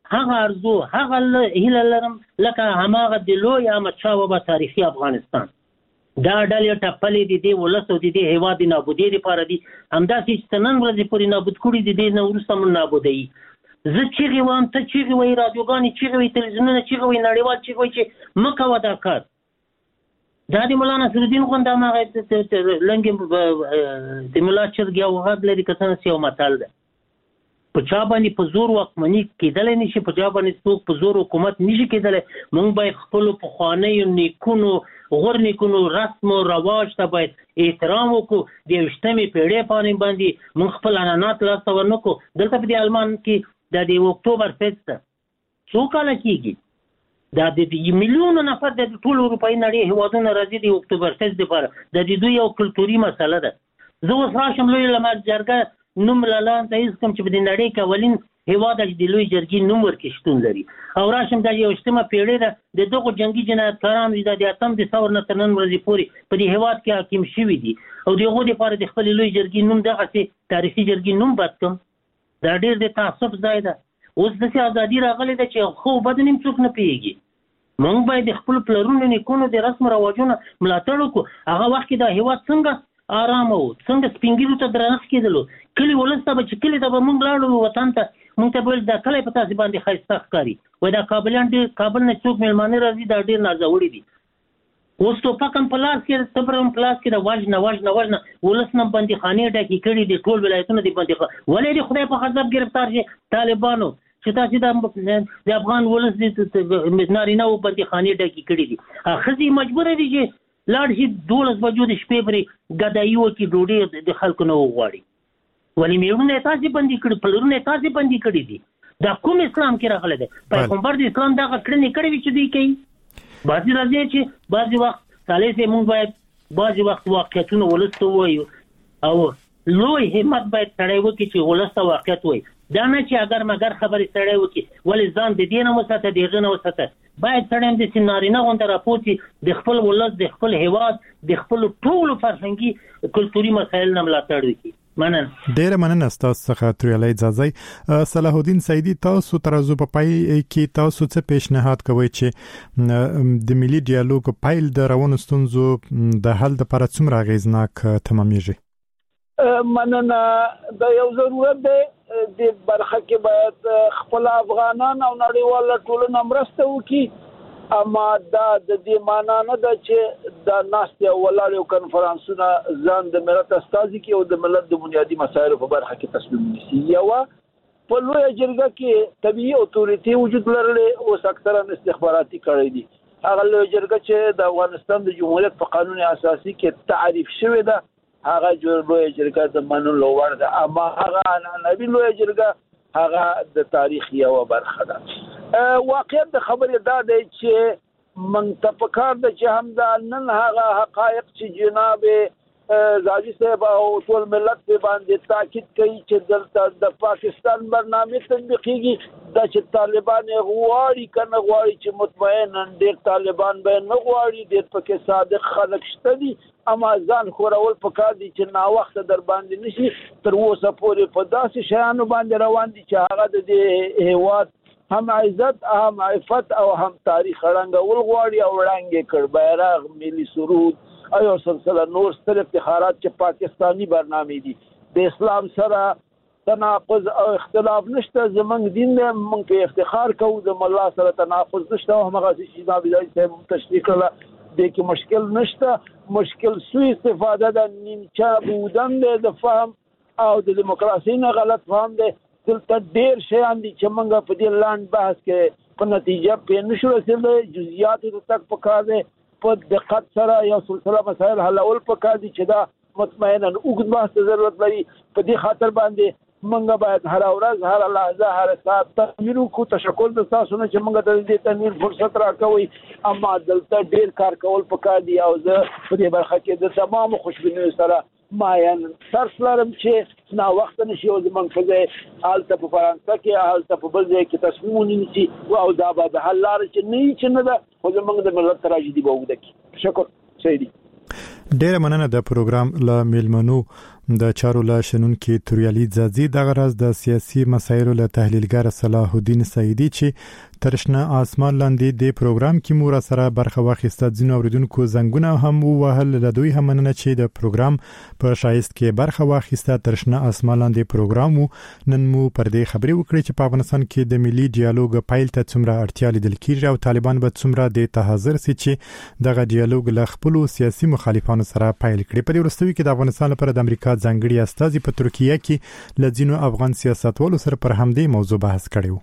هغه ارزو هغه هیله لرم لکه هماغه د لوی احمد شاه بابا تاریخي افغانستان دا ډلې ټپلې دي د ولس او د هیواد نابودي لپاره دي همداسې چې نن ورځې پورې نابود کړي دي د نو وروسته مون نابودي زه چیغې وایم ته چیغې وایي رادیوګانې چیغې وایي تلویزیونونه چیغې وایي نړیوال چیغې وایي چې مه کوه دا کار دا د ملا نصرالدین غوندې هماغه لنګې د ملا چرګ یو غږ لري که څه نه یو متل ده په چا باندې په زور واکمني کېدلی نه شي په چا باندې څوک په زور حکومت نه شي کېدلی موږ باید خپلو پخوانیو نیکونو غور نیکونو رسم و رواج ته باید احترام وکړو د یویشتمې پیړۍ پاڼې باندې موږ خپل عنعنات لاسته ورنکړو دلته په دې المان کې دا د اکتوبر فیسټ څو کاله کېږي دا د میلیونو نفر د ټول اروپایي نړۍ هېوادونه راځي د اکتوبر فیسټ لپاره د دوی یو کلتوري مسله ده زه اوس راشم لوی لمر جرګه نوم لاله ته هیڅ کوم چې په دې نړۍ کې اولین هېواد د لوی جرګې نوم ورکې شتون لري او راشم دا یویشتمه پیړۍ ده د دغو جنګي جنایتکارانو د اتم دسمبر نه تر نن ورځې پورې په دې هېواد کې حاکم شوي دي او د هغو دپاره د خپلې لوی جرګې نوم دغسې تاریخي جرګې نوم بد کړم دا ډېر د تعصب ځای ده اوس داسې ازادي راغلې ده چې خو بد نیم څوک نه پوهېږي موږ باید د خپلو پلرونو نیکونو د رسم رواجونو ملاتړ وکړو هغه وخت کې دا هېواد څنګه ارامه و څنګه سپین ږیرو ته درنښت کېدلو کلي ولس ته به چې کلي ته به موږ لاړو وطن ته موږ ته به ویل دا کلی په تاسې باندې ښایسته ښکاري وایي دا کابلیان ډېر کابل نه څوک مېلمانه راځي دا ډېر نازوړي دي اوس ټوپک هم په لاس کې تبر هم په لاس کې د وژنه وژنه وژنه ولس نه بندیخانې ډکې کړي دي ټول ولایتونه دي بندیخانه ولې د خدای په غضب ګرفتار شي طالبانو چې تاسې د افغان ولس د نارینهو بندیخانې ډکې کړي دي ښځې مجبوره دي چې لاړ شي دولس بجو د شپې پرې ګدایي وکړي ډوډۍ د خلکو نه وغواړي ولې میړونه یې تاسې بندي کړي پلرونه یې تاسې بندي کړي دي دا کوم اسلام کې راغلی دی پیغمبر د اسلام دغه کړنې کړې وي چې دوی کوي بعضې راځي چې بعضې وخت صالح صاحب موږ باید بعضې وخت واقعیتونه ولس ته ووایو او لوی همت باید سړی وکړي چې ولس ته واقعیت وایي دا نه چې اگر مگر خبرې سړی وکړي ولې ځان د دې نه وساته د هغه نه وساته باید سړی هم داسې نارینه غوندې راپوځي د خپل ولس د خپل هېواد د خپلو ټولو فرهنګي کلتوري مسایل نه ملاتړ وکړي مننه ډیره مننه ستاسو څخه تریالي ځاځي صلاح الدین سیدی تاسو ترازو په پای کې تاسو څه پیشنهاد کوئ چې د ملي ډیالوګ پایل د روانو ستونزو د حل لپاره څومره اغیزناک تمامېږي مننه دا یو ضرورت دی د برخه کې باید خپل افغانان او نړیواله ټولنه مرسته وکړي اما دا د دې معنا نه ده چې د ناستې او ولاړې کنفرانسونه ځان د ملت استازي کې او د ملت د بنیادي مسایلو په برخه کې تصمیم نیسي یوه په لویه جرګه کې طبیعي اتوریتي وجود لرلی اوس اکثرا استخباراتي کړی دي هغه لویه جرګه چې د افغانستان د جمهوریت په قانون اساسي کې تعریف شوې ده هغه لویه جرګه د منلو وړ ده اما هغه عنعنوي لویه جرګه هغه د تاریخ یوه برخه ده واقعیت د خبرې دا دی چې موږ ته پکار ده چې همدا نن هغه حقایق چې جناب زاجي صاحب او ټول ملت په باندې تاکید کوي چې دلته د پاکستان برنامه تطبیقېږي دا چې طالبان غواړي کنه غواړي چې مطمئنا ډېر طالبان به نه غواړي ډېر پکې صادق خلک شته دي اما ځان خورول پکار دي چې نا وخت در باندې نشي تر اوسه پورې په داسې شیانو باندې روان دي چې هغه د دې هېواد هم عزت هم عفت او هم تاریخ رنګول غواړي او وړاندې کړ بیرغ ملي سرود او یو سلسله نور ستر افتخارات چې پاکستانی برنامه دي د اسلام سره تناقض او اختلاف نشته زمونږ دین موږ په افتخار کوو د الله سره تناقض نشته او هغه چې جناب علی صاحب تشریح کړل د کې مشکل نشته مشکل سوء استفاده د نیمچه بودن د فهم او د دیموکراسي نه غلط فهم دی دلته ډېر شیان دي چې موږ په دې لاندې بحث کې په نتیجه پې نشو رسېدلی جزئیاتو ته تګ پکار دی په دقت سره یو سلسله مسایل حلول پکار دي چې دا مطمئنا اوږد بحث ته ضرورت لري په دې خاطر باندې موږ باید هره ورځ هره لحظه هره ساعت تمرین وکړو تشکر د تاسو نه چې موږ ته د دې تمرین فرصت راکوئ اما دلته ډېر کار کول پکار دي او زه په دې برخه کې د تمامو خوشبینیو سره ماین ترس لرم چې نا وخت نشي او زمونږ په ځای هلته په فرانسه کې هلته په بل ځای کې تصمیم ونیسي او دا به د حل لاره چې نه وي چې نه ده خو زمونږ د ملت تراژیدي به اوږده کړي. شکر سیدي. ډیره مننه د پروګرام له میلمنو د چارو له شنونکي توریالي ځاځي د غرض د سیاسي مسایلو له تحلیلګر صلاح الدین سعیدی چې ترشنه آسمان لاندې د پروګرام کې مور سره برخه واخیسته. ځینو اوریدونکو زنګونه هم ووهل. له دوی هم مننه چې د پروګرام په شایست کې برخه واخیسته. ترشنه آسمان لاندې پروګرام نن مو پر دې خبرې وکړي چې په افغانستان کې د ملي ډیالوګ پایل ته څومره اړتیا لیدل کېږي او طالبان به څومره د تحذر سي چې دغه ډیالوګ له خپل سیاسي مخالفانو سره پایل کړي. په دې وروستیو کې د افغانستان لپاره د امریکا ځانګړي استازي په ترکیه کې له ځینو افغان سیاستوالو سره پر همدې موضوع بحث کړی و.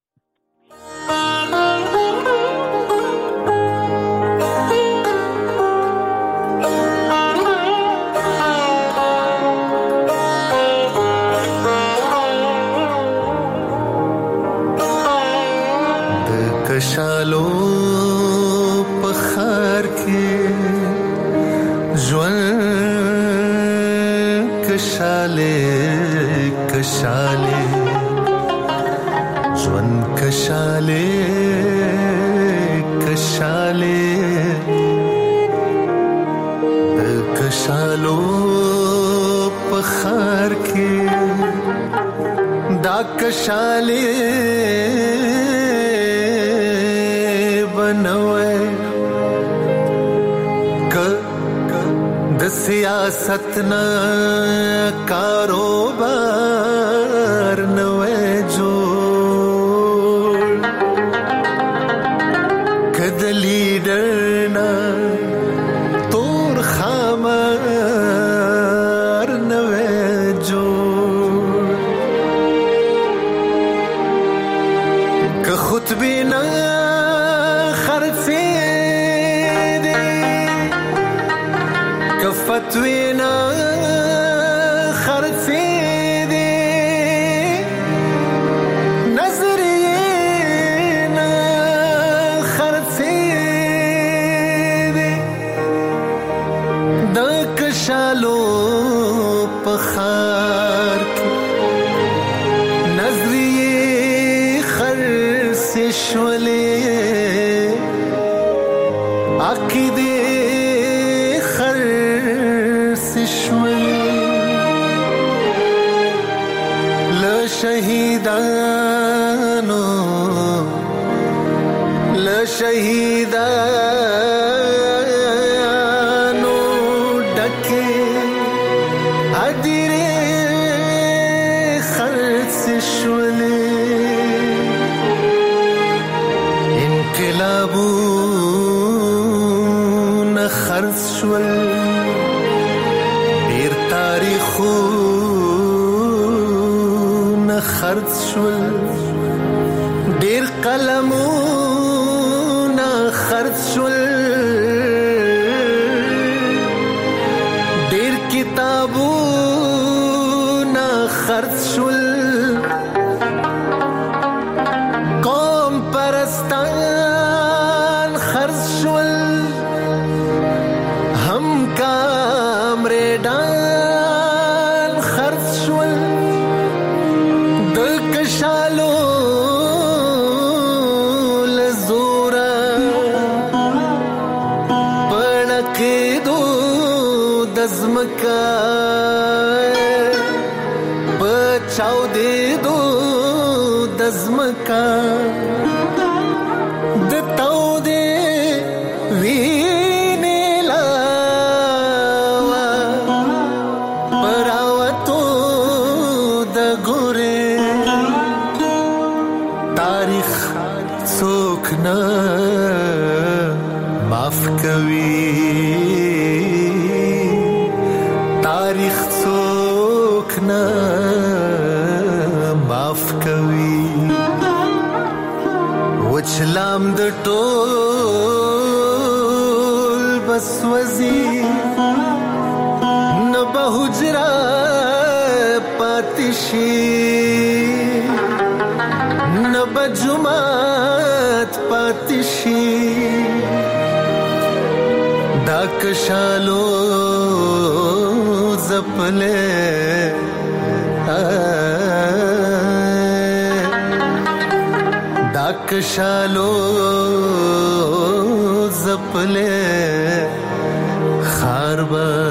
کشالو پخار کې ژوند کشاله کشاله ژوند کشاله کشاله د کشالو پخار کې دا کشاله سیاست نا کاروبار نوے جوڑ کد لیڈر نا تور خامار نوے جوڑ کہ خود بھی نا خرچے فتوینا خرچے دے نظرینا خرچے دے دا کشالو پخار کی نظریے خرچے شولے عقیدے شهیدانو لشهیدانو ډکه ادیره خرڅ شولې انقلابونه خرڅ شول ډیر تاریخو خرڅ شول ډیر قلمونه خرڅ شول ډیر کتابونه خرڅ شول قوم پرستان خرڅ شول هم کامریدان خرڅ شول کشالو لزورا پړکېدو دزمکا بچاو دیدو دزمکا دتاو دے وینې لاوا پراوتو د ګورې تاریخ څوک نه معاف کوي تاریخ څوک نه معاف کوي وچلام د ټول بس وزي نه به حجرا پاتشي بجمات پاتشی دا کشالو زپلے دا کشالو زپلے خاربا